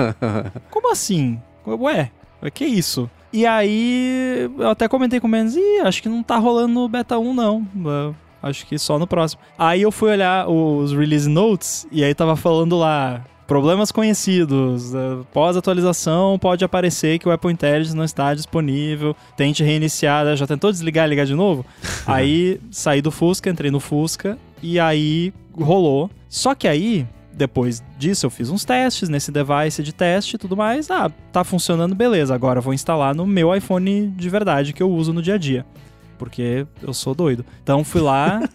Como assim? Ué, que isso? E aí, eu até comentei com o Mendes, acho que não tá rolando no Beta 1 não, acho que só no próximo. Aí eu fui olhar os Release Notes, e aí tava falando lá, problemas conhecidos, pós-atualização pode aparecer que o Apple Intelligence não está disponível, tente reiniciar, já tentou desligar e ligar de novo? Aí, saí do Fusca, entrei no Fusca, e aí rolou. Só que aí, depois disso, eu fiz uns testes nesse device de teste e tudo mais. Tá funcionando, beleza. Agora eu vou instalar no meu iPhone de verdade, que eu uso no dia a dia. Porque eu sou doido. Então fui lá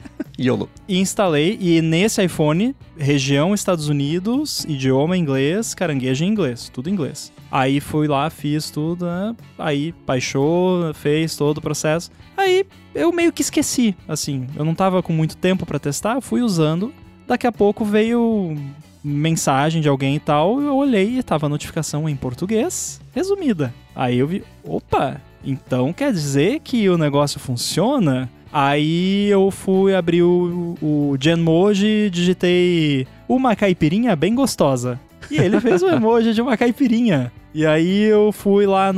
e instalei. E nesse iPhone, região Estados Unidos, idioma inglês, caranguejo em inglês. Tudo em inglês. Aí fui lá, fiz tudo, né? Aí baixou, fez todo o processo. Aí eu meio que esqueci, assim. Eu não tava com muito tempo pra testar, eu fui usando. Daqui a pouco veio mensagem de alguém e tal, eu olhei e tava a notificação em português, resumida. Aí eu vi, opa, então quer dizer que o negócio funciona? Aí eu fui abrir o Genmoji, digitei uma caipirinha bem gostosa. E ele fez um emoji de uma caipirinha. E aí eu fui lá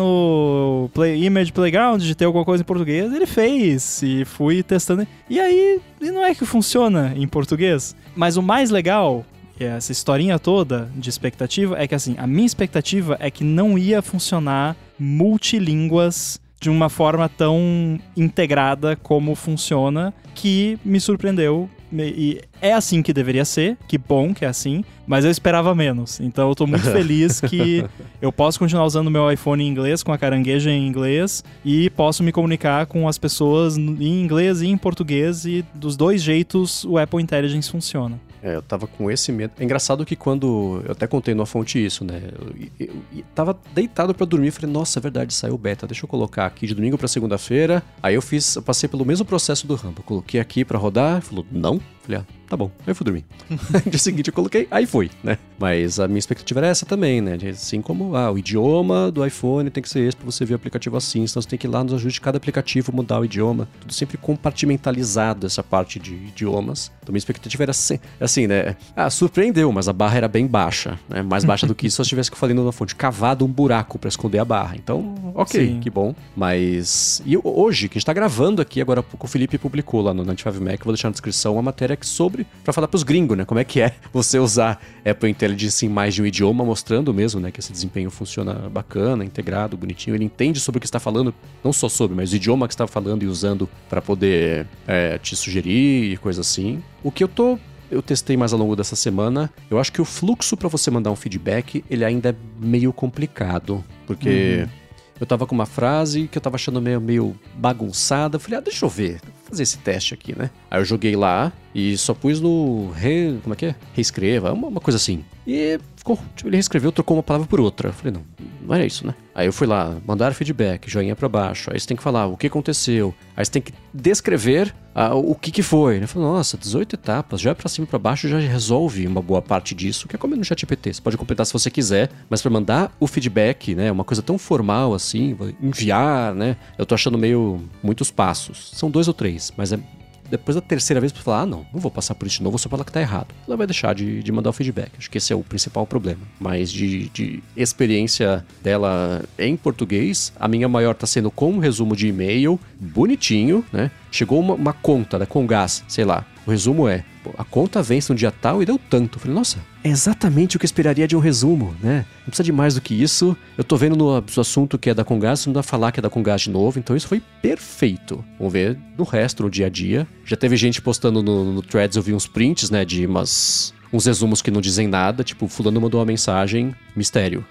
no Image Playground, digitei alguma coisa em português, ele fez, e fui testando. E aí, não é que funciona em português? Mas o mais legal, essa historinha toda de expectativa, é que assim, a minha expectativa é que não ia funcionar multilínguas de uma forma tão integrada como funciona, que me surpreendeu. E é assim que deveria ser, que bom que é assim, mas eu esperava menos. Então eu tô muito feliz que eu posso continuar usando o meu iPhone em inglês, com a carangueja em inglês, e posso me comunicar com as pessoas em inglês e em português, e dos dois jeitos o Apple Intelligence funciona. Eu tava com esse medo. É engraçado que quando... Eu até contei no A Fonte isso, né? Eu tava deitado pra dormir, falei, nossa, é verdade, saiu o beta, deixa eu colocar aqui de domingo pra segunda-feira. Aí eu passei pelo mesmo processo do Rumble. Coloquei aqui pra rodar, falou, não. Falei, tá bom, aí eu fui dormir. No dia seguinte eu coloquei, aí fui, né? Mas a minha expectativa era essa também, né? Assim como, o idioma do iPhone tem que ser esse pra você ver o aplicativo assim, então você tem que ir lá nos ajustes de cada aplicativo, mudar o idioma, tudo sempre compartimentalizado, essa parte de idiomas. Então minha expectativa era assim, né? Surpreendeu, mas a barra era bem baixa, né? Mais baixa do que isso se eu tivesse que eu falei na fonte, cavado um buraco pra esconder a barra. Então, ok, sim, que bom. Mas, e hoje, que a gente tá gravando aqui, agora o Felipe publicou lá no 95Mac, eu vou deixar na descrição uma matéria pra falar pros gringos, né? Como é que é você usar Apple Intelligence em mais de um idioma, mostrando mesmo, né? Que esse desempenho funciona bacana, integrado, bonitinho. Ele entende sobre o que está falando, não só sobre, mas o idioma que está falando e usando pra poder te sugerir e coisa assim. O que eu testei mais ao longo dessa semana, eu acho que o fluxo pra você mandar um feedback, ele ainda é meio complicado, porque... Eu tava com uma frase que eu tava achando meio bagunçada. Eu falei, deixa eu ver. fazer esse teste aqui, né? Aí eu joguei lá e só pus no como é que é? Reescreva, uma coisa assim. E ficou, tipo, ele reescreveu, trocou uma palavra por outra. Eu falei, não era isso, né? Aí eu fui lá, mandar feedback, joinha pra baixo. Aí você tem que falar o que aconteceu. Aí você tem que descrever o que foi. Eu falei, nossa, 18 etapas, já pra cima e pra baixo já resolve uma boa parte disso, que é como no ChatGPT. Você pode completar se você quiser, mas pra mandar o feedback, né, uma coisa tão formal assim, enviar, né, eu tô achando meio muitos passos. São 2 ou 3, mas depois da terceira vez, pra falar, não vou passar por isso de novo, só falar que tá errado. Ela vai deixar de mandar o feedback. Acho que esse é o principal problema. Mas de experiência dela em português, a minha maior tá sendo com um resumo de e-mail, bonitinho, né? Chegou uma conta da Comgás, sei lá. O resumo é, a conta vence no dia tal e deu tanto. Eu falei, nossa, é exatamente o que eu esperaria de um resumo, né? Não precisa de mais do que isso. Eu tô vendo no assunto que é da Comgás, não dá pra falar que é da Comgás de novo, então isso foi perfeito. Vamos ver no resto, no dia a dia. Já teve gente postando no Threads, eu vi uns prints, né, de uns resumos que não dizem nada, tipo, fulano mandou uma mensagem, mistério.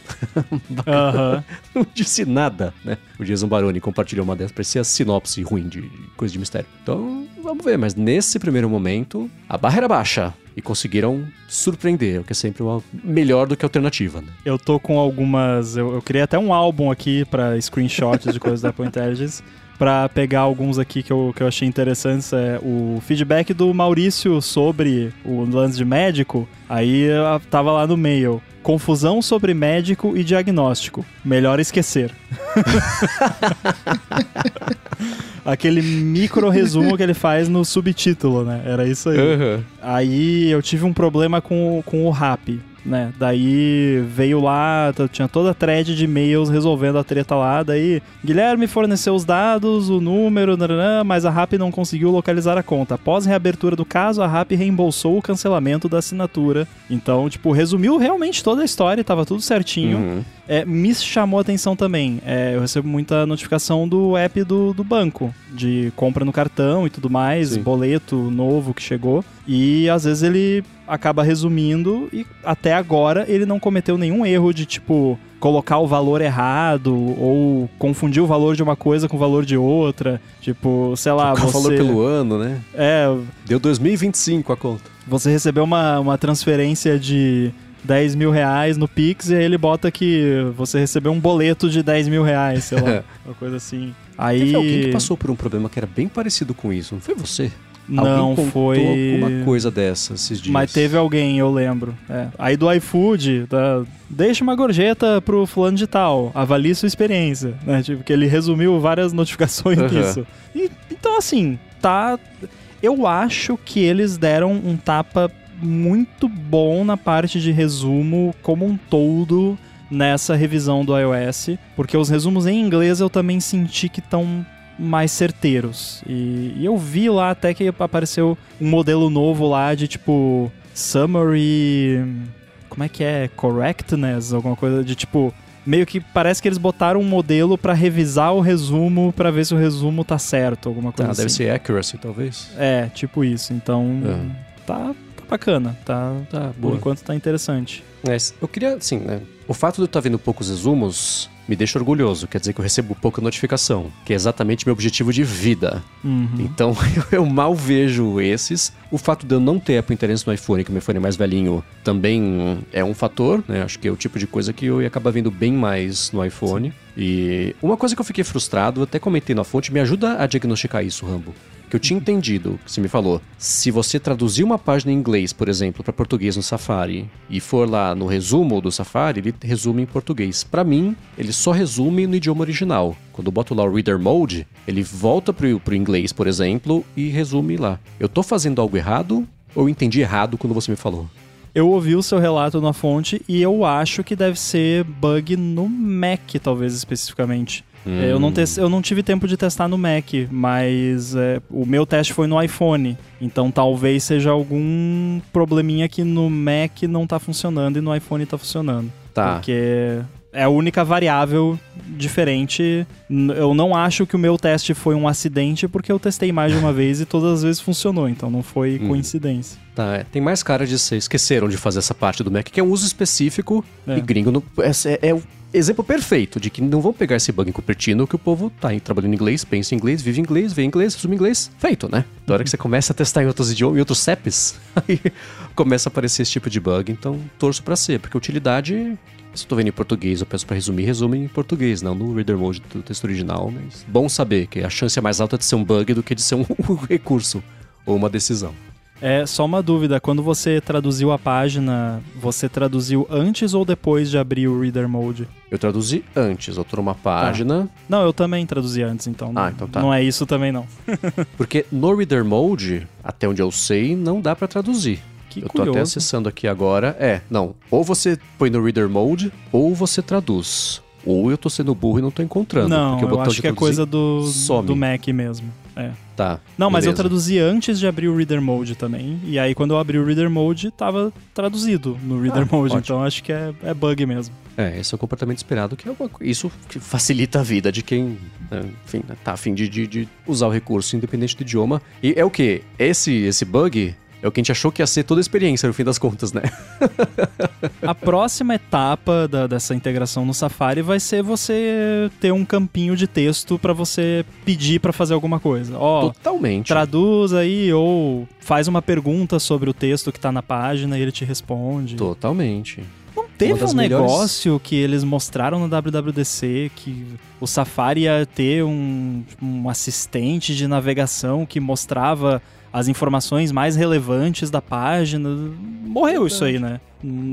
Não disse nada, né? O Jason Baroni compartilhou uma dessas, parecia sinopse ruim de coisa de mistério. Então, vamos ver, mas nesse primeiro momento, a barra era baixa. E conseguiram surpreender, o que é sempre melhor do que a alternativa, né? Eu tô com algumas... Eu criei até um álbum aqui pra screenshots de coisas da Apple Intelligence, pra pegar alguns aqui que eu achei interessantes. É o feedback do Maurício sobre o lance de médico, aí tava lá no mail. Confusão sobre médico e diagnóstico. Melhor esquecer. Aquele micro resumo que ele faz no subtítulo, né? Era isso aí. Uhum. Aí eu tive um problema com o Rappi, né? Daí veio lá, tinha toda a thread de e-mails resolvendo a treta lá. Daí Guilherme forneceu os dados, o número, mas a Rappi não conseguiu localizar a conta. Após reabertura do caso, a Rappi reembolsou o cancelamento da assinatura. Então, tipo, resumiu realmente toda a história, tava tudo certinho. Uhum. Me chamou a atenção também. Eu recebo muita notificação do app do banco, de compra no cartão e tudo mais, Sim. boleto novo que chegou. E às vezes ele acaba resumindo e até agora ele não cometeu nenhum erro de, tipo, colocar o valor errado ou confundir o valor de uma coisa com o valor de outra. Tipo, sei lá, o valor pelo ano, né? Deu 2025 a conta. Você recebeu uma transferência de 10 mil reais no Pix e aí ele bota que você recebeu um boleto de 10 mil reais, sei lá, uma coisa assim. Aí... Teve alguém que passou por um problema que era bem parecido com isso, não foi você? Não, alguém foi alguma coisa dessa esses dias. Mas teve alguém, eu lembro. Aí do iFood, deixa uma gorjeta pro fulano de tal, avalie sua experiência, né? Tipo, que ele resumiu várias notificações disso. Então, assim, eu acho que eles deram um tapa muito bom na parte de resumo como um todo nessa revisão do iOS, porque os resumos em inglês eu também senti que estão mais certeiros. E eu vi lá até que apareceu um modelo novo lá de tipo summary... Como é que é? Correctness? Alguma coisa de tipo... Meio que parece que eles botaram um modelo pra revisar o resumo pra ver se o resumo tá certo, alguma coisa assim. Deve ser accuracy, talvez. Tipo isso. Então, tá bacana. Por boa. enquanto tá interessante. Eu queria, assim, né? O fato de eu estar vendo poucos resumos me deixa orgulhoso. Quer dizer que eu recebo pouca notificação, que é exatamente meu objetivo de vida. Uhum. Então, eu mal vejo esses. O fato de eu não ter Apple Intelligence no iPhone, que o meu iPhone é mais velhinho, também é um fator, né? Acho que é o tipo de coisa que eu ia acabar vendo bem mais no iPhone. Sim. E uma coisa que eu fiquei frustrado, até comentei na fonte, me ajuda a diagnosticar isso, Rambo. Que eu tinha entendido, que você me falou, se você traduzir uma página em inglês, por exemplo, para português no Safari, e for lá no resumo do Safari, ele resume em português. Para mim, ele só resume no idioma original. Quando eu boto lá o Reader Mode, ele volta pro inglês, por exemplo, e resume lá. Eu tô fazendo algo errado ou eu entendi errado quando você me falou? Eu ouvi o seu relato na fonte e eu acho que deve ser bug no Mac, talvez especificamente. Eu não tive tempo de testar no Mac, mas o meu teste foi no iPhone. Então talvez seja algum probleminha que no Mac não tá funcionando e no iPhone tá funcionando. Tá. Porque é a única variável diferente. Eu não acho que o meu teste foi um acidente, porque eu testei mais de uma vez e todas as vezes funcionou, então não foi coincidência. Tá, tem mais cara de ser esqueceram de fazer essa parte do Mac, que é um uso específico e gringo. É o exemplo perfeito de que não vão pegar esse bug em Cupertino, que o povo tá trabalhando em inglês, pensa em inglês, vive em inglês, vê inglês, resume inglês, feito, né? Da hora que você começa a testar em outros idiomas, em outros CEPs, aí começa a aparecer esse tipo de bug, então torço pra ser, porque utilidade... Se eu tô vendo em português, eu peço pra resumir, resume em português, não no reader mode do texto original, mas bom saber que a chance é mais alta de ser um bug do que de ser um recurso ou uma decisão. É, só uma dúvida, quando você traduziu a página, você traduziu antes ou depois de abrir o reader mode? Eu traduzi antes, eu tô numa página... Tá. Não, eu também traduzi antes, então, então tá. Não é isso também não. Porque no reader mode, até onde eu sei, não dá pra traduzir. Eu tô até acessando aqui agora. Ou você põe no reader mode, ou você traduz. Ou eu tô sendo burro e não tô encontrando. Não, porque o botão eu acho que é coisa do Mac mesmo. Tá. Não, mas beleza. eu traduzi antes de abrir o reader mode também. E aí quando eu abri o reader mode, tava traduzido no reader mode. Ótimo. Então acho que é bug mesmo. Esse é o comportamento esperado, que é isso que facilita a vida de quem, enfim, tá a fim de usar o recurso independente do idioma. E é o quê? Esse bug... É o que a gente achou que ia ser toda a experiência, no fim das contas, né? A próxima etapa dessa integração no Safari vai ser você ter um campinho de texto para você pedir para fazer alguma coisa. Totalmente. Traduz aí ou faz uma pergunta sobre o texto que tá na página e ele te responde. Totalmente. Não teve um negócio que eles mostraram no WWDC que o Safari ia ter um assistente de navegação que mostrava as informações mais relevantes da página. Morreu isso aí, né?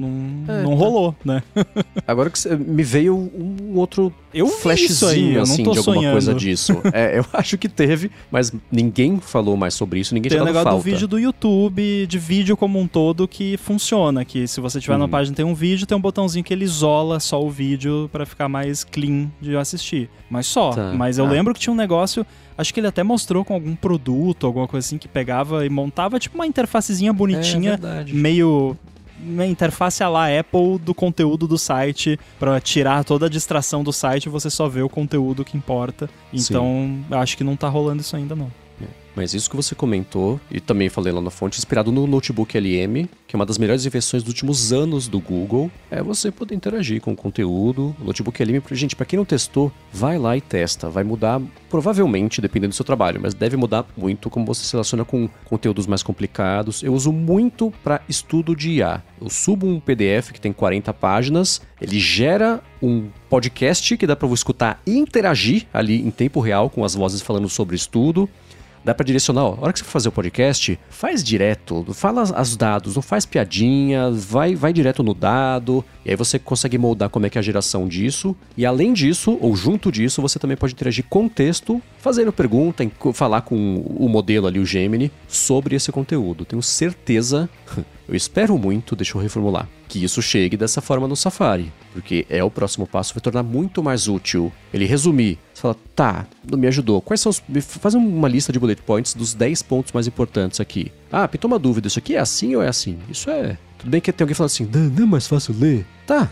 Não rolou, né? Agora que me veio um outro flashzinho, assim, de alguma coisa disso. Eu acho que teve, mas ninguém falou mais sobre isso, ninguém tinha dado falta. Tem o negócio do vídeo do YouTube, de vídeo como um todo, que funciona, que se você tiver na página tem um vídeo, tem um botãozinho que ele isola só o vídeo pra ficar mais clean de assistir. Mas só. Tá. Mas eu lembro que tinha um negócio... Acho que ele até mostrou com algum produto, alguma coisa assim, que pegava e montava tipo uma interfacezinha bonitinha, meio... uma interface à la Apple do conteúdo do site, pra tirar toda a distração do site e você só vê o conteúdo que importa. Então, acho que não tá rolando isso ainda não. Mas isso que você comentou, e também falei lá na fonte, inspirado no Notebook LM, que é uma das melhores invenções dos últimos anos do Google, é você poder interagir com o conteúdo. O Notebook LM, gente, pra quem não testou, vai lá e testa. Vai mudar, provavelmente, dependendo do seu trabalho, mas deve mudar muito como você se relaciona com conteúdos mais complicados. Eu uso muito para estudo de IA. Eu subo um PDF que tem 40 páginas, ele gera um podcast que dá pra você escutar e interagir ali em tempo real com as vozes falando sobre estudo. Dá pra direcionar, a hora que você for fazer o podcast, faz direto, fala os dados, não faz piadinha, vai direto no dado, e aí você consegue moldar como é que é a geração disso, e além disso, ou junto disso, você também pode interagir com o texto, fazendo pergunta, falar com o modelo ali, o Gemini, sobre esse conteúdo. Tenho certeza, eu espero muito, deixa eu reformular, que isso chegue dessa forma no Safari, porque é o próximo passo, vai tornar muito mais útil ele resumir. Você fala, tá, não me ajudou. Quais são faz uma lista de bullet points dos 10 pontos mais importantes aqui. Pintou uma dúvida, isso aqui é assim ou é assim? Isso é... Tudo bem que tem alguém falando assim, não é mais fácil ler? Tá,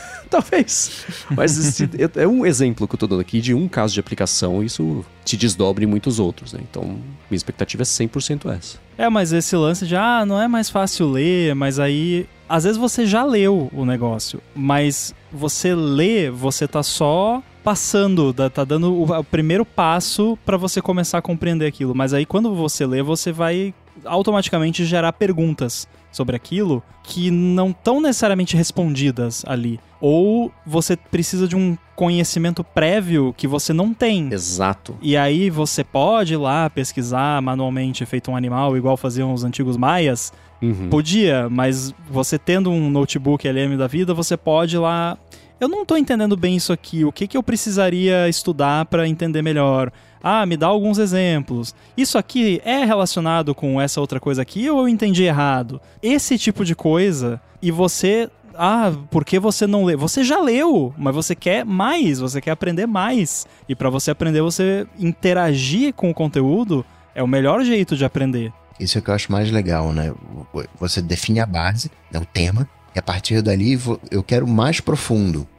talvez. Mas é um exemplo que eu tô dando aqui de um caso de aplicação, e isso te desdobra em muitos outros, né? Então, minha expectativa é 100% essa. Mas esse lance de, não é mais fácil ler, mas aí... Às vezes você já leu o negócio, mas você lê, você tá só passando, tá dando o primeiro passo pra você começar a compreender aquilo. Mas aí quando você lê, você vai automaticamente gerar perguntas sobre aquilo que não estão necessariamente respondidas ali. Ou você precisa de um conhecimento prévio que você não tem. Exato. E aí você pode ir lá pesquisar manualmente, feito um animal, igual faziam os antigos maias. Podia, mas você tendo um notebook LM da vida, você pode ir lá... Eu não tô entendendo bem isso aqui, o que eu precisaria estudar para entender melhor? Me dá alguns exemplos. Isso aqui é relacionado com essa outra coisa aqui ou eu entendi errado? Esse tipo de coisa, e você... por que você não lê? Você já leu, mas você quer mais, você quer aprender mais. E para você aprender, você interagir com o conteúdo é o melhor jeito de aprender. Isso é o que eu acho mais legal, né? Você define a base, o tema, e a partir dali eu quero mais profundo.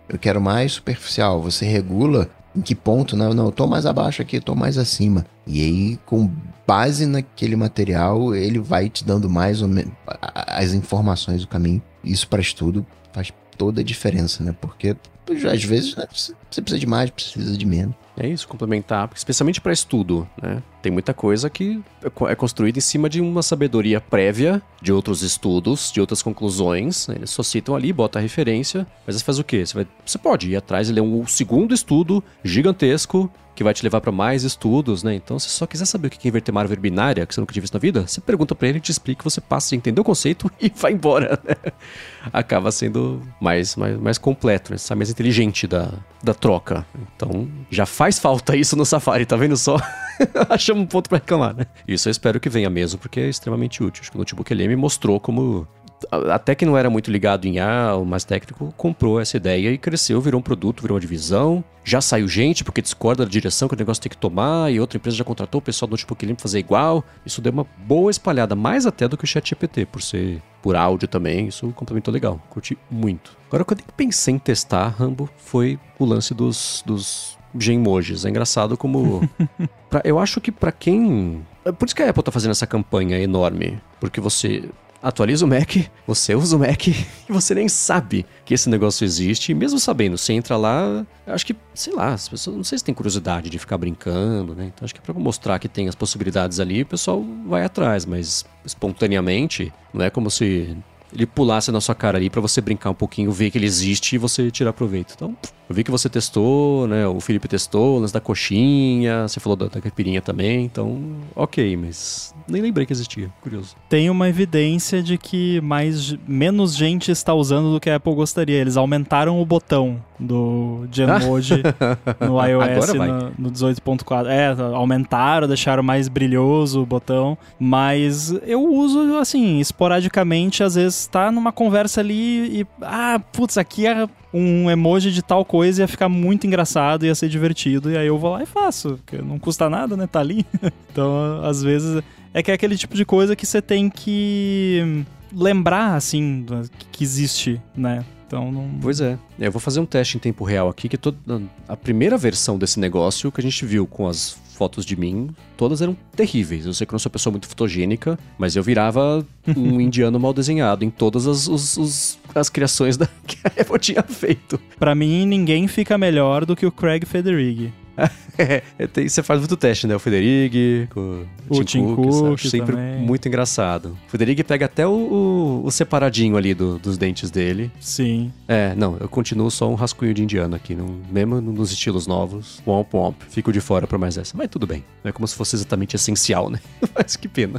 eu quero mais superficial. Você regula em que ponto, não, eu tô mais abaixo aqui, eu tô mais acima. E aí, com base naquele material, ele vai te dando mais ou menos as informações do caminho. Isso para estudo faz toda a diferença, né? Porque às vezes, né, você precisa de mais, precisa de menos. É isso, complementar, especialmente para estudo, né? Tem muita coisa que é construída em cima de uma sabedoria prévia de outros estudos, de outras conclusões, né? Eles só citam ali, bota a referência, mas você faz o quê? Você pode ir atrás e ler um segundo estudo gigantesco que vai te levar para mais estudos, né? Então, se você só quiser saber o que é inverter uma árvore binária, que você nunca tinha visto na vida, você pergunta para ele, te explica, você passa a entender o conceito e vai embora, né? Acaba sendo mais completo, né? Você sabe, mais inteligente da troca. Então, já faz falta isso no Safari, tá vendo só? Achamos um ponto para reclamar, né? Isso eu espero que venha mesmo, porque é extremamente útil. Acho que o Notebook LM mostrou como... Até que não era muito ligado em o mais técnico, comprou essa ideia e cresceu, virou um produto, virou uma divisão. Já saiu gente, porque discorda da direção que o negócio tem que tomar, e outra empresa já contratou o pessoal do Notebook LM pra fazer igual. Isso deu uma boa espalhada, mais até do que o ChatGPT, por áudio também, isso complementou legal. Curti muito. Agora, o que eu pensei em testar, Rambo, foi o lance dos Genmojis. É engraçado como... eu acho que pra quem... Por isso que a Apple tá fazendo essa campanha enorme, porque você... atualiza o Mac, você usa o Mac e você nem sabe que esse negócio existe. E mesmo sabendo, você entra lá, acho que, sei lá, as pessoas não sei se tem curiosidade de ficar brincando, né? Então acho que pra mostrar que tem as possibilidades ali, o pessoal vai atrás, mas espontaneamente, não é como se ele pulasse na sua cara ali pra você brincar um pouquinho, ver que ele existe e você tirar proveito. Então, eu vi que você testou, né? O Felipe testou, o lance da coxinha, você falou da caipirinha também, então, ok, mas nem lembrei que existia, curioso. Tem uma evidência de que menos gente está usando do que a Apple gostaria. Eles aumentaram o botão do Genmoji no iOS no 18.4. Aumentaram, deixaram mais brilhoso o botão, mas eu uso, assim, esporadicamente, às vezes tá numa conversa ali e, putz, aqui é um emoji de tal coisa, ia ficar muito engraçado, ia ser divertido, e aí eu vou lá e faço, porque não custa nada, né, tá ali. Então, às vezes, é que é aquele tipo de coisa que você tem que lembrar, assim, que existe, né? Então, não... Pois é. Eu vou fazer um teste em tempo real aqui, que a primeira versão desse negócio que a gente viu com as fotos de mim, todas eram terríveis. Eu sei que eu não sou uma pessoa muito fotogênica, mas eu virava um indiano mal desenhado em todas as criações que a Apple tinha feito. Pra mim, ninguém fica melhor do que o Craig Federighi. Você faz muito teste, né? O Federighi, o Tim Cook, sempre também. Muito engraçado. O Federighi pega até o separadinho ali dos dentes dele. Sim. Não, eu continuo só um rascunho de indiano aqui, mesmo nos estilos novos. Womp womp. Fico de fora pra mais essa. Mas tudo bem. Não é como se fosse exatamente essencial, né? Mas que pena.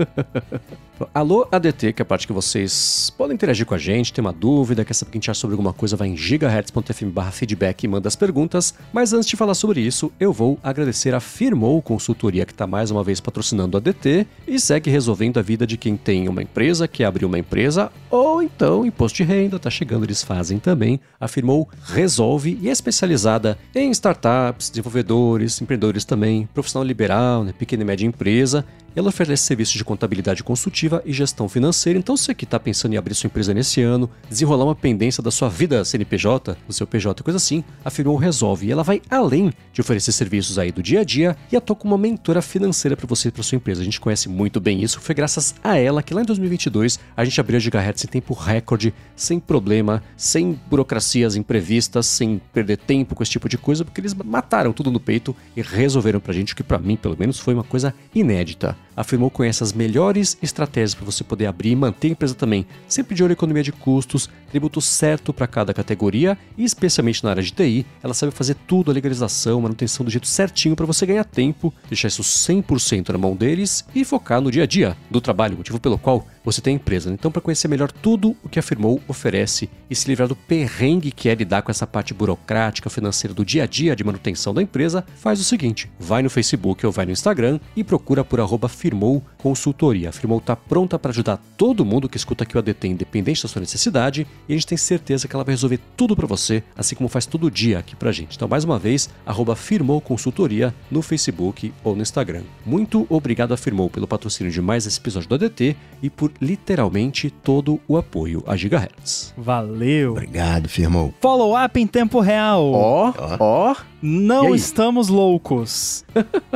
Alô, ADT, que é a parte que vocês podem interagir com a gente, tem uma dúvida, quer saber o que a gente acha sobre alguma coisa, vai em gigahertz.fm/feedback e manda as perguntas. Mas antes de falar sobre isso, eu vou agradecer a Firmou Consultoria, que está mais uma vez patrocinando a ADT e segue resolvendo a vida de quem tem uma empresa, quer abrir uma empresa, ou então imposto de renda, tá chegando, eles fazem também. A Firmou resolve e é especializada em startups, desenvolvedores, empreendedores também, profissional liberal, né, pequena e média empresa. Ela oferece serviços de contabilidade consultiva e gestão financeira. Então, você que está pensando em abrir sua empresa nesse ano, desenrolar uma pendência da sua vida CNPJ, do seu PJ, coisa assim, a Firmou resolve. E ela vai além de oferecer serviços aí do dia a dia e atua como uma mentora financeira para você e para sua empresa. A gente conhece muito bem isso. Foi graças a ela que lá em 2022 a gente abriu a Gigahertz em tempo recorde, sem problema, sem burocracias imprevistas, sem perder tempo com esse tipo de coisa, porque eles mataram tudo no peito e resolveram pra gente, o que pra mim, pelo menos, foi uma coisa inédita. A Firmou conhece as melhores estratégias para você poder abrir e manter a empresa também, sempre de olho em economia de custos, tributo certo para cada categoria e especialmente na área de TI, ela sabe fazer tudo, a legalização, manutenção do jeito certinho para você ganhar tempo, deixar isso 100% na mão deles e focar no dia a dia do trabalho, motivo pelo qual você tem a empresa. Então, para conhecer melhor tudo o que a Firmou oferece e se livrar do perrengue que é lidar com essa parte burocrática, financeira do dia a dia de manutenção da empresa, faz o seguinte, vai no Facebook ou vai no Instagram e procura por @Firmou Consultoria. A Firmou está pronta para ajudar todo mundo que escuta aqui o ADT, independente da sua necessidade, e a gente tem certeza que ela vai resolver tudo para você, assim como faz todo dia aqui pra gente. Então, mais uma vez, @Firmou Consultoria no Facebook ou no Instagram. Muito obrigado a Firmou pelo patrocínio de mais esse episódio do ADT e por literalmente todo o apoio a Gigahertz. Valeu. Obrigado, firmou. Follow-up em tempo real. Ó. Não estamos loucos.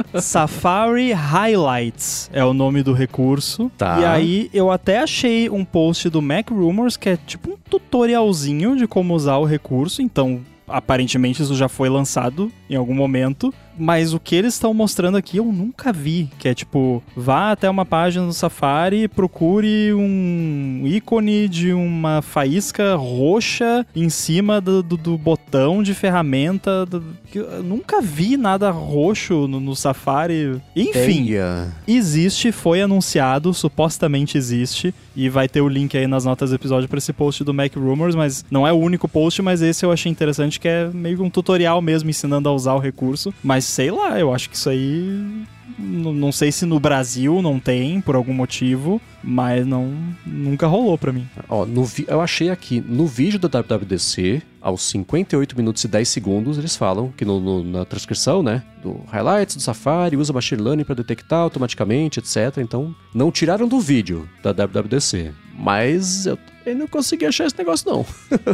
Safari Highlights é o nome do recurso. Tá. E aí eu até achei um post do Mac Rumors que é tipo um tutorialzinho de como usar o recurso. Então, aparentemente isso já foi lançado em algum momento. Mas o que eles estão mostrando aqui eu nunca vi. Que é tipo, vá até uma página do Safari, procure um ícone de uma faísca roxa em cima do botão de ferramenta. Eu nunca vi nada roxo no Safari. Enfim, existe, foi anunciado, supostamente existe. E vai ter o link aí nas notas do episódio para esse post do Mac Rumors. Mas não é o único post, mas esse eu achei interessante, que é meio que um tutorial mesmo, ensinando a usar o recurso. Mas sei lá, eu acho que isso aí... Não sei se no Brasil não tem, por algum motivo, mas nunca rolou pra mim. Ó, eu achei aqui, no vídeo da WWDC, aos 58 minutos e 10 segundos, eles falam que na transcrição, né, do highlights do Safari, usa machine learning para detectar automaticamente, etc. Então, não tiraram do vídeo da WWDC. Mas eu não consegui achar esse negócio, não.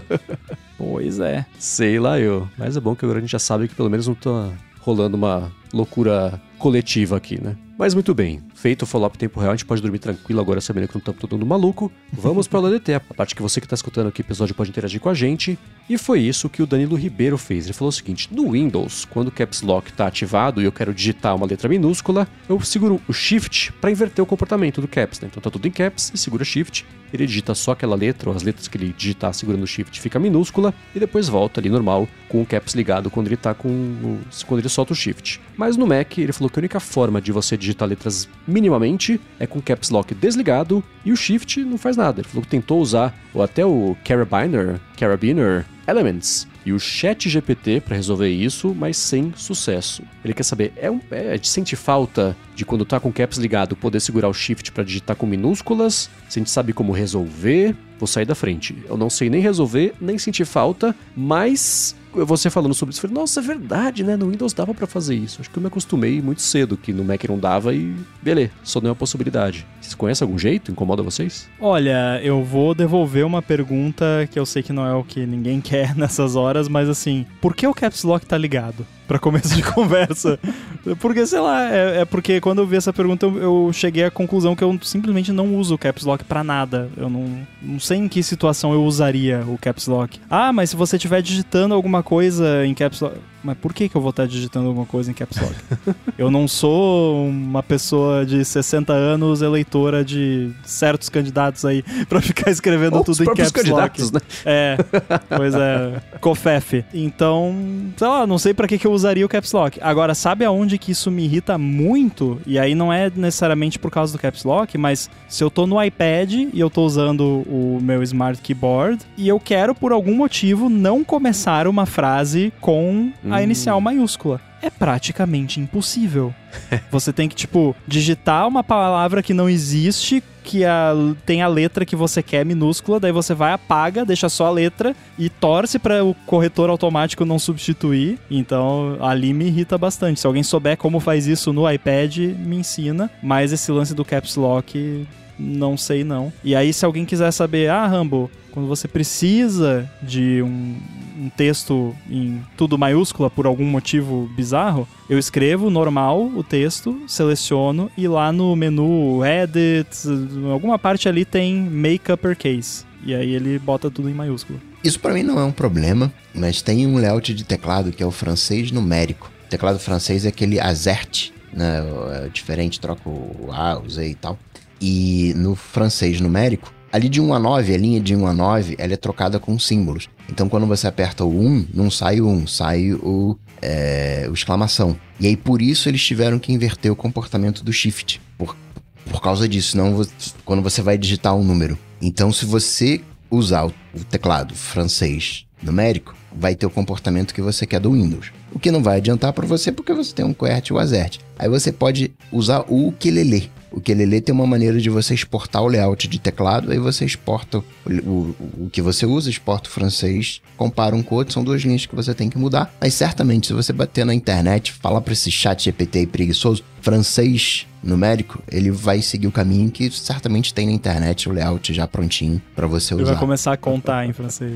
Pois é. Sei lá eu. Mas é bom que agora a gente já sabe que pelo menos não tá rolando uma loucura coletiva aqui, né? Mas muito bem, feito o follow-up em tempo real, a gente pode dormir tranquilo agora sabendo que não estamos todo mundo maluco. Vamos para o LDT, a parte que você que está escutando aqui o episódio pode interagir com a gente. E foi isso que o Danilo Ribeiro fez. Ele falou o seguinte: no Windows, quando o Caps Lock está ativado e eu quero digitar uma letra minúscula, eu seguro o Shift para inverter o comportamento do Caps, né? Então tá tudo em Caps e segura Shift, ele digita só aquela letra, ou as letras que ele digitar segurando o Shift fica minúscula, e depois volta ali normal com o Caps ligado quando ele tá quando ele solta o Shift. Mas no Mac, ele falou que a única forma de você digitar letras minimamente é com o Caps Lock desligado e o Shift não faz nada. Ele falou que tentou usar ou até o Carabiner Elements e o ChatGPT para resolver isso, mas sem sucesso. Ele quer saber, sente falta de quando tá com o Caps ligado poder segurar o Shift para digitar com minúsculas? Se a gente sabe como resolver, vou sair da frente. Eu não sei nem resolver, nem sentir falta, mas você falando sobre isso, eu falei, nossa, é verdade, né? No Windows dava pra fazer isso. Acho que eu me acostumei muito cedo, que no Mac não dava e beleza, só deu uma possibilidade. Vocês conhecem algum jeito? Incomoda vocês? Olha, eu vou devolver uma pergunta que eu sei que não é o que ninguém quer nessas horas, mas assim, por que o Caps Lock tá ligado? Pra começo de conversa. Porque, sei lá, é porque quando eu vi essa pergunta eu cheguei à conclusão que eu simplesmente não uso o Caps Lock pra nada. Eu não sei em que situação eu usaria o Caps Lock. Ah, mas se você estiver digitando alguma coisa em Caps Lock... Mas por que eu vou estar digitando alguma coisa em Caps Lock? Eu não sou uma pessoa de 60 anos eleitora de certos candidatos aí pra ficar escrevendo tudo em Caps Lock. Né? É, pois é, COFEF. Então, sei lá, não sei pra que eu usaria o Caps Lock. Agora, sabe aonde que isso me irrita muito? E aí não é necessariamente por causa do Caps Lock, mas se eu tô no iPad e eu tô usando o meu Smart Keyboard e eu quero, por algum motivo, não começar uma frase com a inicial maiúscula. É praticamente impossível. Você tem que, digitar uma palavra que não existe, que tem a letra que você quer minúscula, daí você vai, apaga, deixa só a letra e torce para o corretor automático não substituir. Então, ali me irrita bastante. Se alguém souber como faz isso no iPad, me ensina. Mas esse lance do Caps Lock, não sei não. E aí, se alguém quiser saber, Rambo, quando você precisa de um texto em tudo maiúscula por algum motivo bizarro, eu escrevo normal o texto, seleciono e lá no menu Edit, alguma parte ali tem Make Uppercase. E aí ele bota tudo em maiúsculo. Isso pra mim não é um problema, mas tem um layout de teclado que é o francês numérico. O teclado francês é aquele AZERTY, né? É diferente, troca o A, o Z e tal. E no francês numérico, ali de 1 a 9, a linha de 1 a 9, ela é trocada com símbolos. Então, quando você aperta o 1, não sai o 1, sai o exclamação. E aí, por isso, eles tiveram que inverter o comportamento do Shift. Por causa disso, senão quando você vai digitar um número. Então, se você usar o teclado francês numérico, vai ter o comportamento que você quer do Windows. O que não vai adiantar para você porque você tem um QWERTY e o AZERTY. Aí você pode usar o Ukelele. O Ukelele tem uma maneira de você exportar o layout de teclado, aí você exporta o que você usa, exporta o francês, compara um com o outro, são duas linhas que você tem que mudar. Mas certamente, se você bater na internet, falar para esse chat GPT aí preguiçoso, francês numérico, ele vai seguir o caminho que certamente tem na internet o layout já prontinho para você usar. Ele vai começar a contar em francês.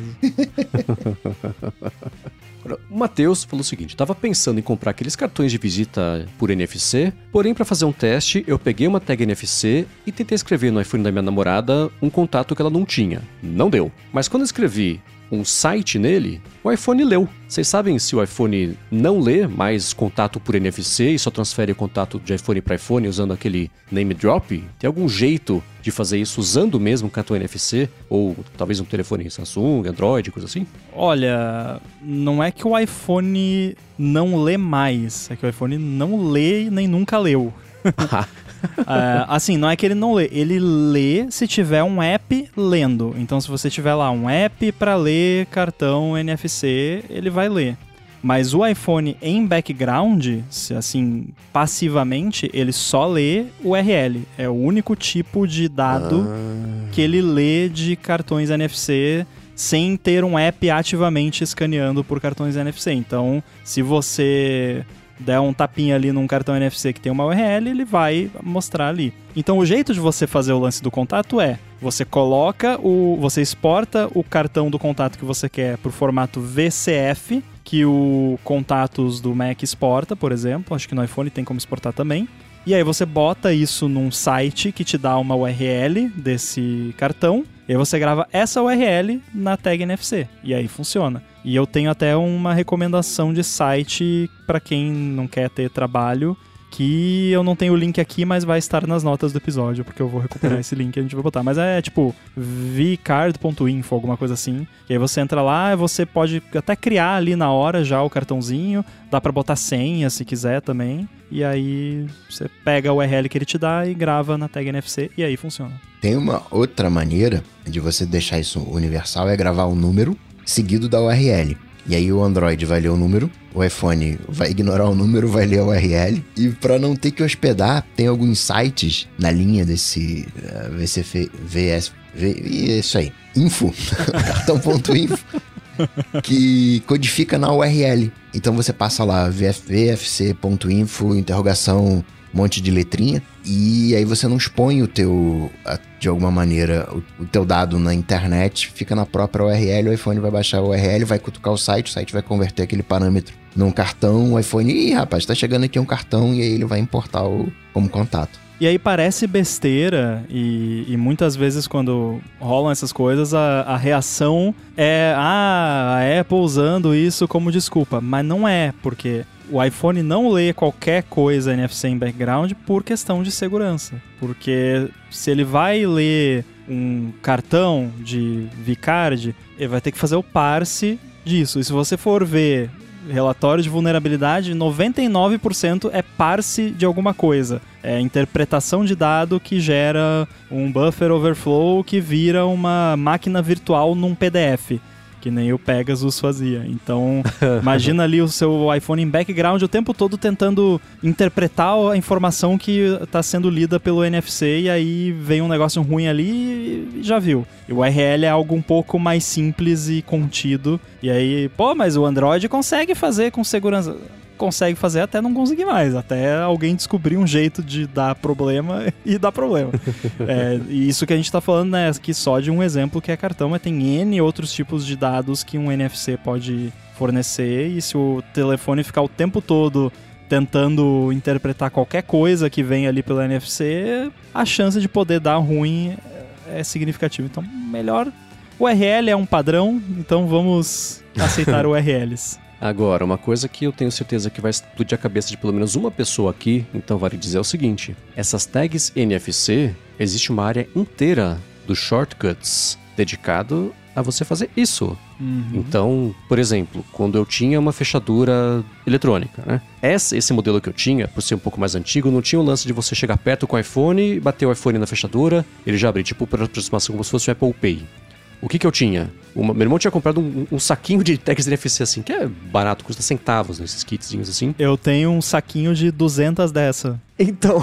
O Matheus falou o seguinte: tava pensando em comprar aqueles cartões de visita por NFC, porém para fazer um teste eu peguei uma tag NFC e tentei escrever no iPhone da minha namorada um contato que ela não tinha. Não deu. Mas quando eu escrevi um site nele, o iPhone leu. Vocês sabem se o iPhone não lê mais contato por NFC e só transfere o contato de iPhone para iPhone usando aquele name drop? Tem algum jeito de fazer isso usando mesmo o cartão NFC? Ou talvez um telefone Samsung, Android, coisa assim? Olha, não é que o iPhone não lê mais, é que o iPhone não lê nem nunca leu. Assim, não é que ele não lê, ele lê se tiver um app lendo. Então, se você tiver lá um app para ler cartão NFC, ele vai ler. Mas o iPhone em background, assim, passivamente, ele só lê URL. É o único tipo de dado que ele lê de cartões NFC sem ter um app ativamente escaneando por cartões NFC. Então, se você der um tapinha ali num cartão NFC que tem uma URL, ele vai mostrar ali. Então o jeito de você fazer o lance do contato é, você você exporta o cartão do contato que você quer pro formato VCF, que o Contatos do Mac exporta, por exemplo, acho que no iPhone tem como exportar também. E aí você bota isso num site que te dá uma URL desse cartão, e aí você grava essa URL na tag NFC, e aí funciona. E eu tenho até uma recomendação de site para quem não quer ter trabalho, que eu não tenho o link aqui, mas vai estar nas notas do episódio, porque eu vou recuperar esse link e a gente vai botar. Mas é tipo vcard.info, alguma coisa assim. E aí você entra lá, você pode até criar ali na hora já o cartãozinho, dá pra botar senha se quiser também. E aí você pega a URL que ele te dá e grava na tag NFC e aí funciona. Tem uma outra maneira de você deixar isso universal, é gravar um número seguido da URL. E aí o Android vai ler o número, o iPhone vai ignorar o número, vai ler a URL. E para não ter que hospedar, tem alguns sites na linha desse isso aí, info, cartão.info, que codifica na URL. Então você passa lá, vfc.info, interrogação, um monte de letrinha, e aí você não expõe de alguma maneira, o teu dado na internet, fica na própria URL, o iPhone vai baixar a URL, vai cutucar o site vai converter aquele parâmetro num cartão, o iPhone, rapaz, tá chegando aqui um cartão, e aí ele vai importar como contato. E aí parece besteira, e muitas vezes quando rolam essas coisas, a reação é, a Apple usando isso como desculpa, mas não é, porque o iPhone não lê qualquer coisa NFC em background por questão de segurança. Porque se ele vai ler um cartão de vCard, ele vai ter que fazer o parse disso. E se você for ver relatório de vulnerabilidade, 99% é parse de alguma coisa. É interpretação de dado que gera um buffer overflow que vira uma máquina virtual num PDF. Que nem o Pegasus fazia. Então, imagina ali o seu iPhone em background o tempo todo tentando interpretar a informação que está sendo lida pelo NFC, e aí vem um negócio ruim ali e já viu. E o URL é algo um pouco mais simples e contido. E aí, mas o Android consegue fazer com segurança. Consegue fazer até não conseguir mais, até alguém descobrir um jeito de dar problema e dar problema. E isso que a gente tá falando, né, aqui só de um exemplo que é cartão, mas tem N outros tipos de dados que um NFC pode fornecer, e se o telefone ficar o tempo todo tentando interpretar qualquer coisa que vem ali pelo NFC, a chance de poder dar ruim é significativa. Então, melhor... O URL é um padrão, então vamos aceitar URLs. Agora, uma coisa que eu tenho certeza que vai explodir a cabeça de pelo menos uma pessoa aqui, então vale dizer o seguinte: essas tags NFC, existe uma área inteira dos shortcuts dedicado a você fazer isso. Então, por exemplo, quando eu tinha uma fechadura eletrônica, né? Esse modelo que eu tinha, por ser um pouco mais antigo, não tinha o lance de você chegar perto com o iPhone, bater o iPhone na fechadura, ele já abria, tipo, por aproximação como se fosse o Apple Pay. o que eu tinha? Meu irmão tinha comprado um saquinho de tags NFC, assim, que é barato, custa centavos, né, esses kitzinhos assim. Eu tenho um saquinho de 200 dessa. Então,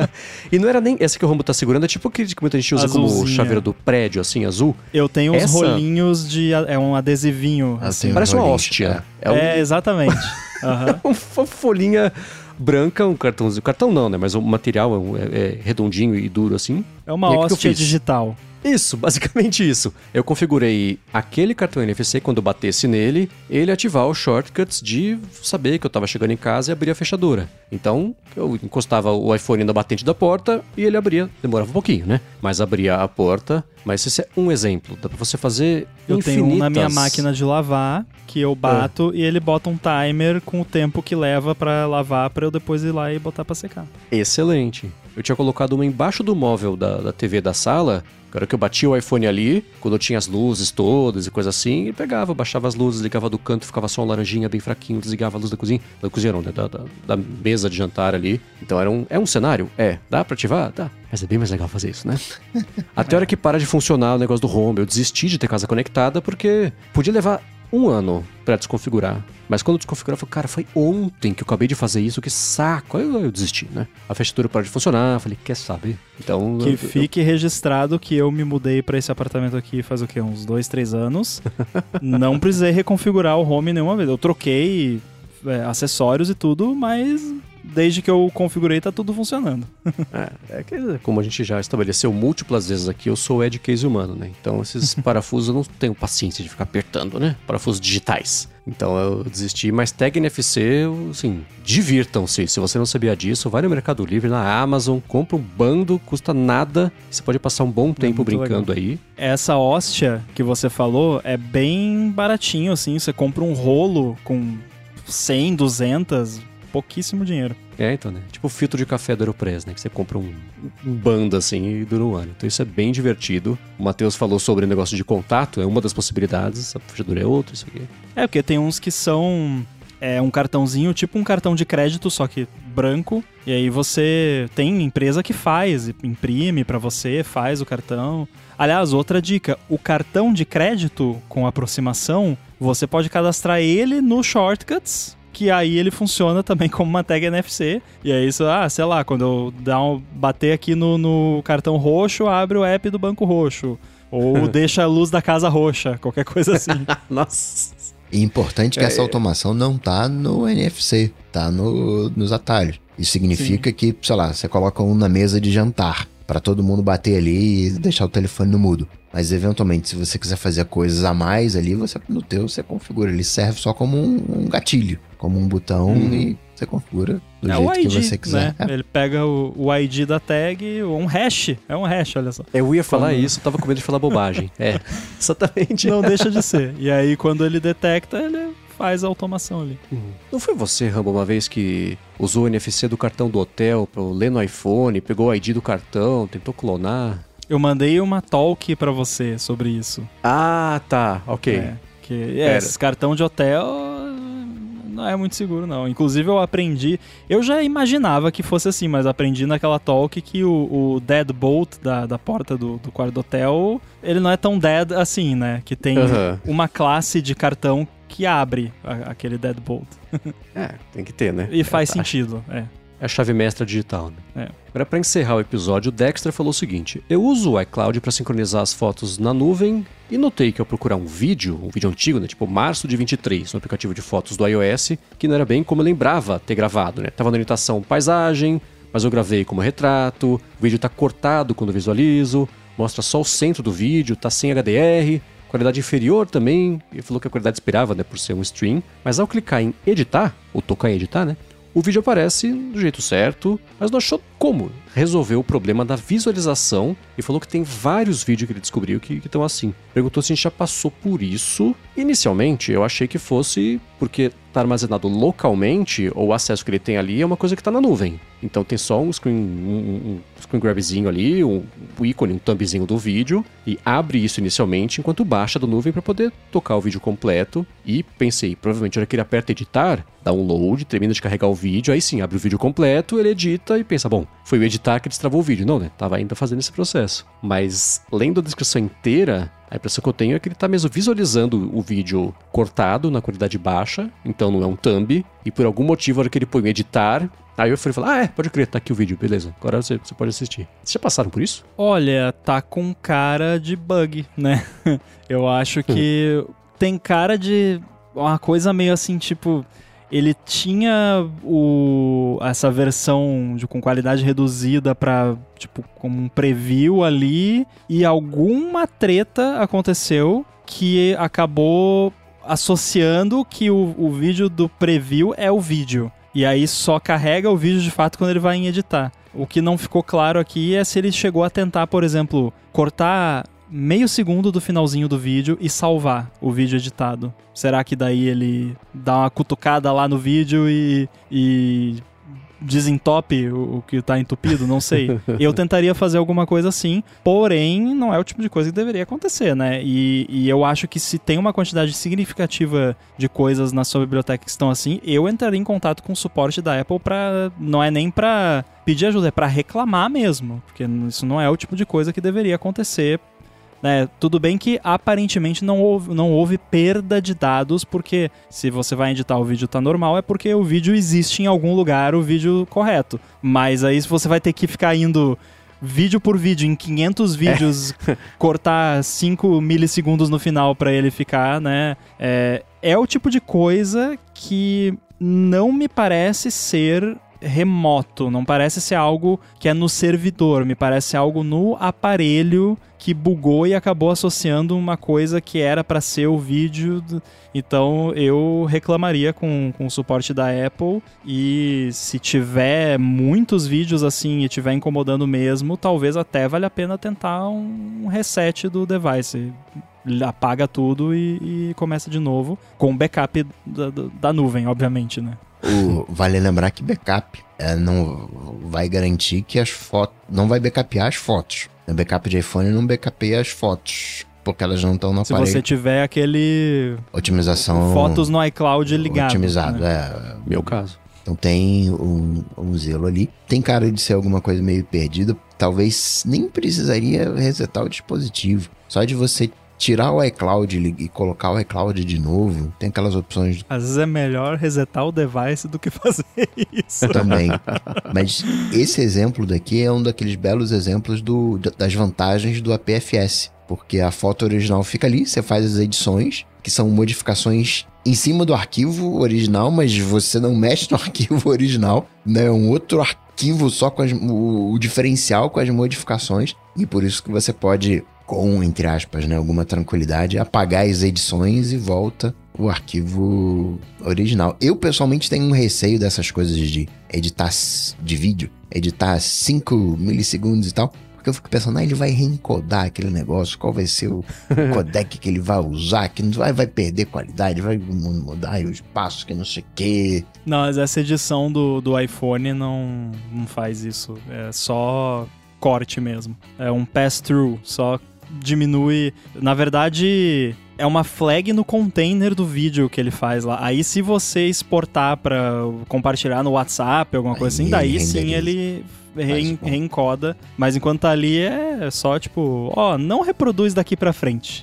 e não era nem essa que o Rombo tá segurando, é tipo aquele que muita gente usa Azulzinha. como chaveiro do prédio, assim, azul. Eu tenho uns rolinhos de... É um adesivinho. Assim. Parece uma hóstia. Exatamente. Uma folhinha branca, um cartãozinho. Cartão não, né? Mas o material é redondinho e duro, assim. É uma hóstia digital. Isso, basicamente isso. Eu configurei aquele cartão NFC quando eu batesse nele, ele ativar os shortcuts de saber que eu tava chegando em casa e abrir a fechadura. Então, eu encostava o iPhone na batente da porta e ele abria. Demorava um pouquinho, né? Mas abria a porta. Mas esse é um exemplo. Dá pra você fazer infinitas... Eu tenho um na minha máquina de lavar, que eu bato e ele bota um timer com o tempo que leva pra lavar, pra eu depois ir lá e botar pra secar. Excelente. Eu tinha colocado uma embaixo do móvel da TV da sala. Cara, que eu batia o iPhone ali, quando eu tinha as luzes todas e coisa assim, e pegava, baixava as luzes, ligava do canto, ficava só um laranjinha bem fraquinho, desligava a luz da cozinha. Da cozinha não, né? Da mesa de jantar ali. Então é um cenário? Dá pra ativar? Dá. Mas é bem mais legal fazer isso, né? Até a hora que para de funcionar o negócio do home, eu desisti de ter casa conectada, porque podia levar 1 ano pra desconfigurar. Mas quando eu desconfigurar, eu falei, cara, foi ontem que eu acabei de fazer isso, que saco. Aí eu desisti, né? A fechadura parou de funcionar, eu falei, quer saber? Então... Que fique registrado que eu me mudei pra esse apartamento aqui faz o quê? Uns 2, 3 anos. Não precisei reconfigurar o home nenhuma vez. Eu troquei acessórios e tudo, mas... Desde que eu configurei, tá tudo funcionando. Que, como a gente já estabeleceu múltiplas vezes aqui, eu sou edge case humano, né? Então esses parafusos eu não tenho paciência de ficar apertando, né? Parafusos digitais. Então eu desisti, mas tag NFC, assim, divirtam-se. Se você não sabia disso, vai no Mercado Livre, na Amazon, compra um bando, custa nada. Você pode passar um bom tempo brincando aí. Essa hóstia que você falou é bem baratinho, assim. Você compra um rolo com 100, 200... pouquíssimo dinheiro. Então, né? Tipo o filtro de café da Aeropress, né? Que você compra um bando assim e dura um ano. Então isso é bem divertido. O Matheus falou sobre o negócio de contato, é uma das possibilidades. A fechadura é outra, isso aqui. Porque tem uns que são um cartãozinho, tipo um cartão de crédito, só que branco. E aí você tem empresa que faz, imprime pra você, faz o cartão. Aliás, outra dica, o cartão de crédito com aproximação, você pode cadastrar ele no Shortcuts, que aí ele funciona também como uma tag NFC. E é isso, sei lá, quando eu bater aqui no cartão roxo, abre o app do Banco Roxo. Ou deixa a luz da casa roxa, qualquer coisa assim. Nossa. E importante que essa automação não tá no NFC, tá nos atalhos. Isso significa que, sei lá, você coloca um na mesa de jantar, para todo mundo bater ali e deixar o telefone no mudo. Mas, eventualmente, se você quiser fazer coisas a mais ali, no teu você configura. Ele serve só como um gatilho, como um botão e você configura do jeito ID, que você quiser. Né? Ele pega o ID da tag, um hash. É um hash, olha só. Eu ia falar isso, eu tava com medo de falar bobagem. Exatamente. Não deixa de ser. E aí, quando ele detecta, ele faz a automação ali. Não foi você, Rambo, uma vez que usou o NFC do cartão do hotel pra ler no iPhone, pegou o ID do cartão, tentou clonar? Eu mandei uma talk pra você sobre isso. Ah, tá. Ok. Esse cartão de hotel não é muito seguro, não. Inclusive, eu aprendi... Eu já imaginava que fosse assim, mas aprendi naquela talk que o deadbolt da porta do quarto do hotel, ele não é tão dead assim, né? Que tem uma classe de cartão que abre aquele deadbolt. Tem que ter, né? E faz sentido, É a chave mestra digital, né? É. Para encerrar o episódio, o Dexter falou o seguinte: eu uso o iCloud para sincronizar as fotos na nuvem e notei que ao procurar um vídeo antigo, né, tipo março de 23, no aplicativo de fotos do iOS, que não era bem como eu lembrava ter gravado, né? Tava na orientação paisagem, mas eu gravei como retrato, o vídeo tá cortado quando visualizo, mostra só o centro do vídeo, tá sem HDR, qualidade inferior também, ele falou que a qualidade esperava, né, por ser um stream, mas ao clicar em editar, ou tocar em editar, né, o vídeo aparece do jeito certo, mas não achou como resolver o problema da visualização e falou que tem vários vídeos que ele descobriu que estão assim. Perguntou se a gente já passou por isso. Inicialmente, eu achei que fosse porque está armazenado localmente ou o acesso que ele tem ali é uma coisa que está na nuvem. Então tem só um screen grabzinho ali, um ícone, um thumbzinho do vídeo e abre isso inicialmente enquanto baixa da nuvem para poder tocar o vídeo completo. E pensei, provavelmente na hora que ele aperta editar, download, termina de carregar o vídeo, aí sim, abre o vídeo completo, ele edita e pensa, bom, foi o editar que destravou o vídeo. Não, né? Tava ainda fazendo esse processo. Mas, lendo a descrição inteira, a impressão que eu tenho é que ele tá mesmo visualizando o vídeo cortado na qualidade baixa, então não é um thumb, e por algum motivo, a hora que ele põe o editar, aí eu fui falar, pode crer, tá aqui o vídeo, beleza, agora você pode assistir. Vocês já passaram por isso? Olha, tá com cara de bug, né? Eu acho que tem cara de uma coisa meio assim, tipo... Ele tinha essa versão com qualidade reduzida pra, tipo, como um preview ali, e alguma treta aconteceu que acabou associando que o vídeo do preview é o vídeo. E aí só carrega o vídeo de fato quando ele vai em editar. O que não ficou claro aqui é se ele chegou a tentar, por exemplo, cortar meio segundo do finalzinho do vídeo e salvar o vídeo editado. Será que daí ele dá uma cutucada lá no vídeo e desentope o que tá entupido? Não sei. Eu tentaria fazer alguma coisa assim, porém não é o tipo de coisa que deveria acontecer, né? E eu acho que se tem uma quantidade significativa de coisas na sua biblioteca que estão assim, eu entraria em contato com o suporte da Apple não é nem pra pedir ajuda, é pra reclamar mesmo, porque isso não é o tipo de coisa que deveria acontecer. Né, tudo bem que aparentemente não houve perda de dados, porque se você vai editar o vídeo tá normal, é porque o vídeo existe em algum lugar, o vídeo correto. Mas aí se você vai ter que ficar indo vídeo por vídeo, em 500 vídeos, cortar 5 milissegundos no final pra ele ficar, né? É o tipo de coisa que não me parece ser remoto, não parece ser algo que é no servidor, me parece algo no aparelho que bugou e acabou associando uma coisa que era para ser o vídeo. Então eu reclamaria com o suporte da Apple, e se tiver muitos vídeos assim e tiver incomodando mesmo, talvez até valha a pena tentar um reset do device. Apaga tudo e começa de novo, com backup da nuvem, obviamente, né? Vale lembrar que backup não vai garantir que as fotos... Não vai backupear as fotos. O backup de iPhone não backupeia as fotos, porque elas não estão no aparelho. Se você tiver aquele... Otimização... Fotos no iCloud ligado. Otimizado, né? Meu caso. Então tem um zelo ali. Tem cara de ser alguma coisa meio perdida. Talvez nem precisaria resetar o dispositivo. Só de você tirar o iCloud e colocar o iCloud de novo, tem aquelas opções... Às vezes é melhor resetar o device do que fazer isso. Também. Mas esse exemplo daqui é um daqueles belos exemplos das vantagens do APFS. Porque a foto original fica ali, você faz as edições, que são modificações em cima do arquivo original, mas você não mexe no arquivo original, né? É um outro arquivo só com o diferencial com as modificações, e por isso que você pode, com, entre aspas, né, alguma tranquilidade, apagar as edições e volta o arquivo original. Eu, pessoalmente, tenho um receio dessas coisas de editar de vídeo, editar 5 milissegundos e tal, porque eu fico pensando, ele vai reencodar aquele negócio, qual vai ser o codec que ele vai usar, que não vai perder qualidade, vai mudar o espaço, que não sei o quê. Não, mas essa edição do iPhone não faz isso, é só corte mesmo, é um pass-through, só diminui, na verdade... É uma flag no container do vídeo que ele faz lá. Aí se você exportar pra compartilhar no WhatsApp, alguma coisa assim, daí sim ele reencoda. Mas enquanto tá ali é só tipo, não reproduz daqui pra frente.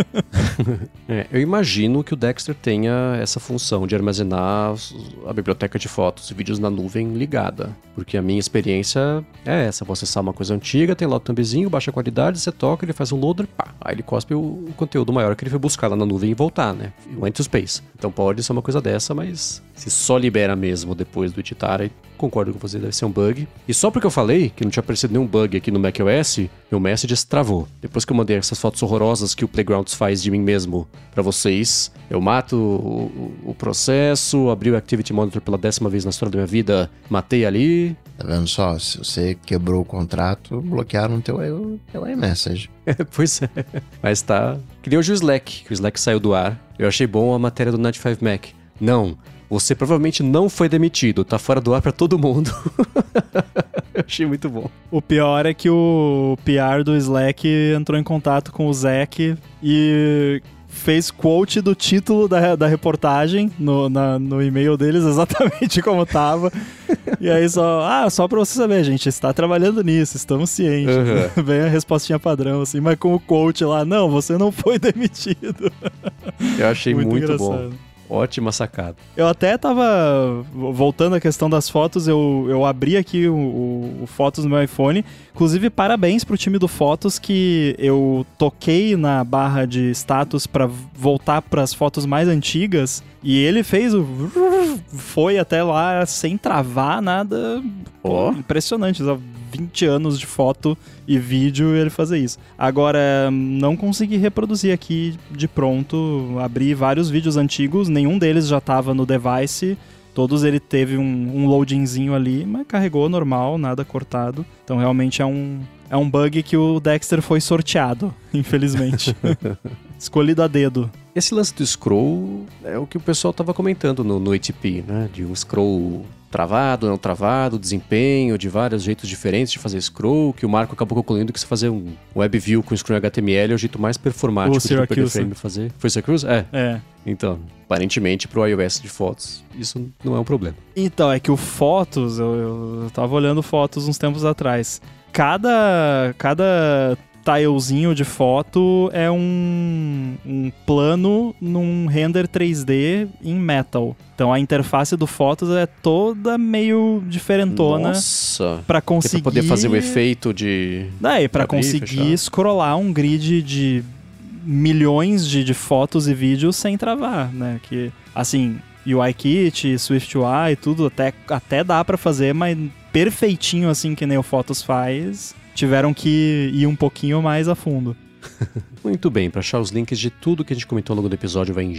Eu imagino que o Dexter tenha essa função de armazenar a biblioteca de fotos e vídeos na nuvem ligada. Porque a minha experiência é essa. Vou acessar uma coisa antiga, tem lá o thumbzinho, baixa a qualidade, você toca, ele faz um loader, pá. Aí ele cospe o conteúdo maior que ele foi buscar lá na nuvem e voltar, né? O empty space. Então pode ser uma coisa dessa, mas se só libera mesmo depois do editar, aí concordo com você, deve ser um bug. E só porque eu falei que não tinha aparecido nenhum bug aqui no macOS, meu Messages travou. Depois que eu mandei essas fotos horrorosas que o Playgrounds faz de mim mesmo pra vocês, eu mato o processo, abri o Activity Monitor pela 10ª vez na história da minha vida, matei ali. Tá vendo só? Se você quebrou o contrato, bloquearam o teu iMessage. Pois é. Mas tá... Que nem hoje o Slack, que o Slack saiu do ar. Eu achei bom a matéria do Night 5 Mac. Não, você provavelmente não foi demitido, tá fora do ar pra todo mundo. Eu achei muito bom. O pior é que o PR do Slack entrou em contato com o Zack e fez quote do título da reportagem no e-mail deles, exatamente como tava. E aí só pra você saber, gente, está trabalhando nisso, estamos cientes. Uhum. Vem a respostinha padrão, assim, mas com o coach lá, não, você não foi demitido. Eu achei muito bom. engraçado. Ótima sacada. Eu até tava, voltando à questão das fotos, eu abri aqui o Fotos no meu iPhone. Inclusive, parabéns pro time do Fotos, que eu toquei na barra de status pra voltar pras fotos mais antigas. E ele fez foi até lá sem travar nada. Ó. Impressionante, 20 anos de foto e vídeo e ele fazer isso. Agora, não consegui reproduzir aqui de pronto. Abri vários vídeos antigos, nenhum deles já tava no device. Todos ele teve um loadingzinho ali, mas carregou normal, nada cortado. Então realmente é um bug que o Dexter foi sorteado, infelizmente. Escolhido a dedo. Esse lance do scroll é o que o pessoal tava comentando no ATP, né? De um scroll travado, não travado, desempenho, de vários jeitos diferentes de fazer scroll, que o Marco acabou concluindo que você fazer um web view com scroll HTML é o jeito mais performático de perder frame fazer. Foi o Syracuse? É. Então, aparentemente pro iOS de fotos, isso não é um problema. Então, é que o Fotos, eu tava olhando fotos uns tempos atrás. Cada tilezinho de foto é um plano num render 3D em Metal. Então a interface do Fotos é toda meio diferentona. Nossa! Pra conseguir... Pra poder fazer o efeito de... Daí, pra conseguir scrollar um grid de milhões de fotos e vídeos sem travar, né? Que, assim, UIKit, SwiftUI e tudo, até dá pra fazer, mas perfeitinho assim que nem o Fotos faz... Tiveram que ir um pouquinho mais a fundo. Muito bem, para achar os links de tudo que a gente comentou ao longo do episódio, vai em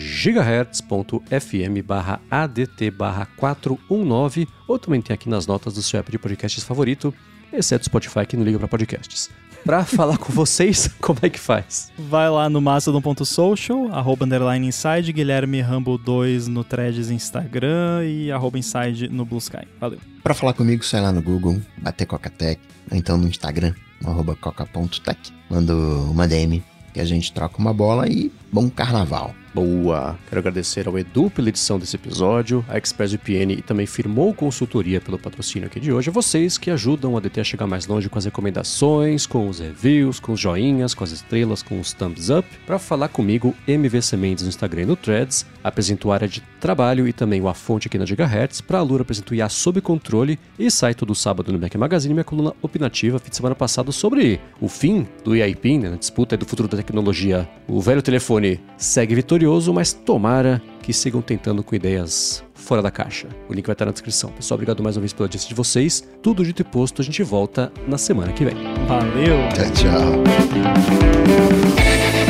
gigahertz.fm/adt/419, ou também tem aqui nas notas do seu app de podcasts favorito, exceto o Spotify, que não liga para podcasts. Para falar com vocês, como é que faz? Vai lá no mastodon.social, @inside, Guilherme Rambo 2 no Threads Instagram e @inside no Blue Sky. Valeu. Pra falar comigo, sai lá no Google, bater Coca-Tech, ou então no Instagram, @coca.tech. Manda uma DM que a gente troca uma bola e bom carnaval. Boa! Quero agradecer ao Edu pela edição desse episódio, a ExpressVPN e também Firmou Consultoria pelo patrocínio aqui de hoje, a vocês que ajudam a DT a chegar mais longe com as recomendações, com os reviews, com os joinhas, com as estrelas, com os thumbs up. Para falar comigo, MVC Mendes no Instagram e no Threads, apresento a área de trabalho e também o A Fonte aqui na Gigahertz. Para a Lura, apresento o IA Sob Controle e sai todo sábado no Mac Magazine minha coluna opinativa, fim de semana passado, sobre o fim do EIP, né, na disputa do futuro da tecnologia. O velho telefone segue vitorioso, mas tomara que sigam tentando com ideias fora da caixa. O link vai estar na descrição. Pessoal, obrigado mais uma vez pela audiência de vocês. Tudo dito e posto, a gente volta na semana que vem. Valeu! Tchau, tchau.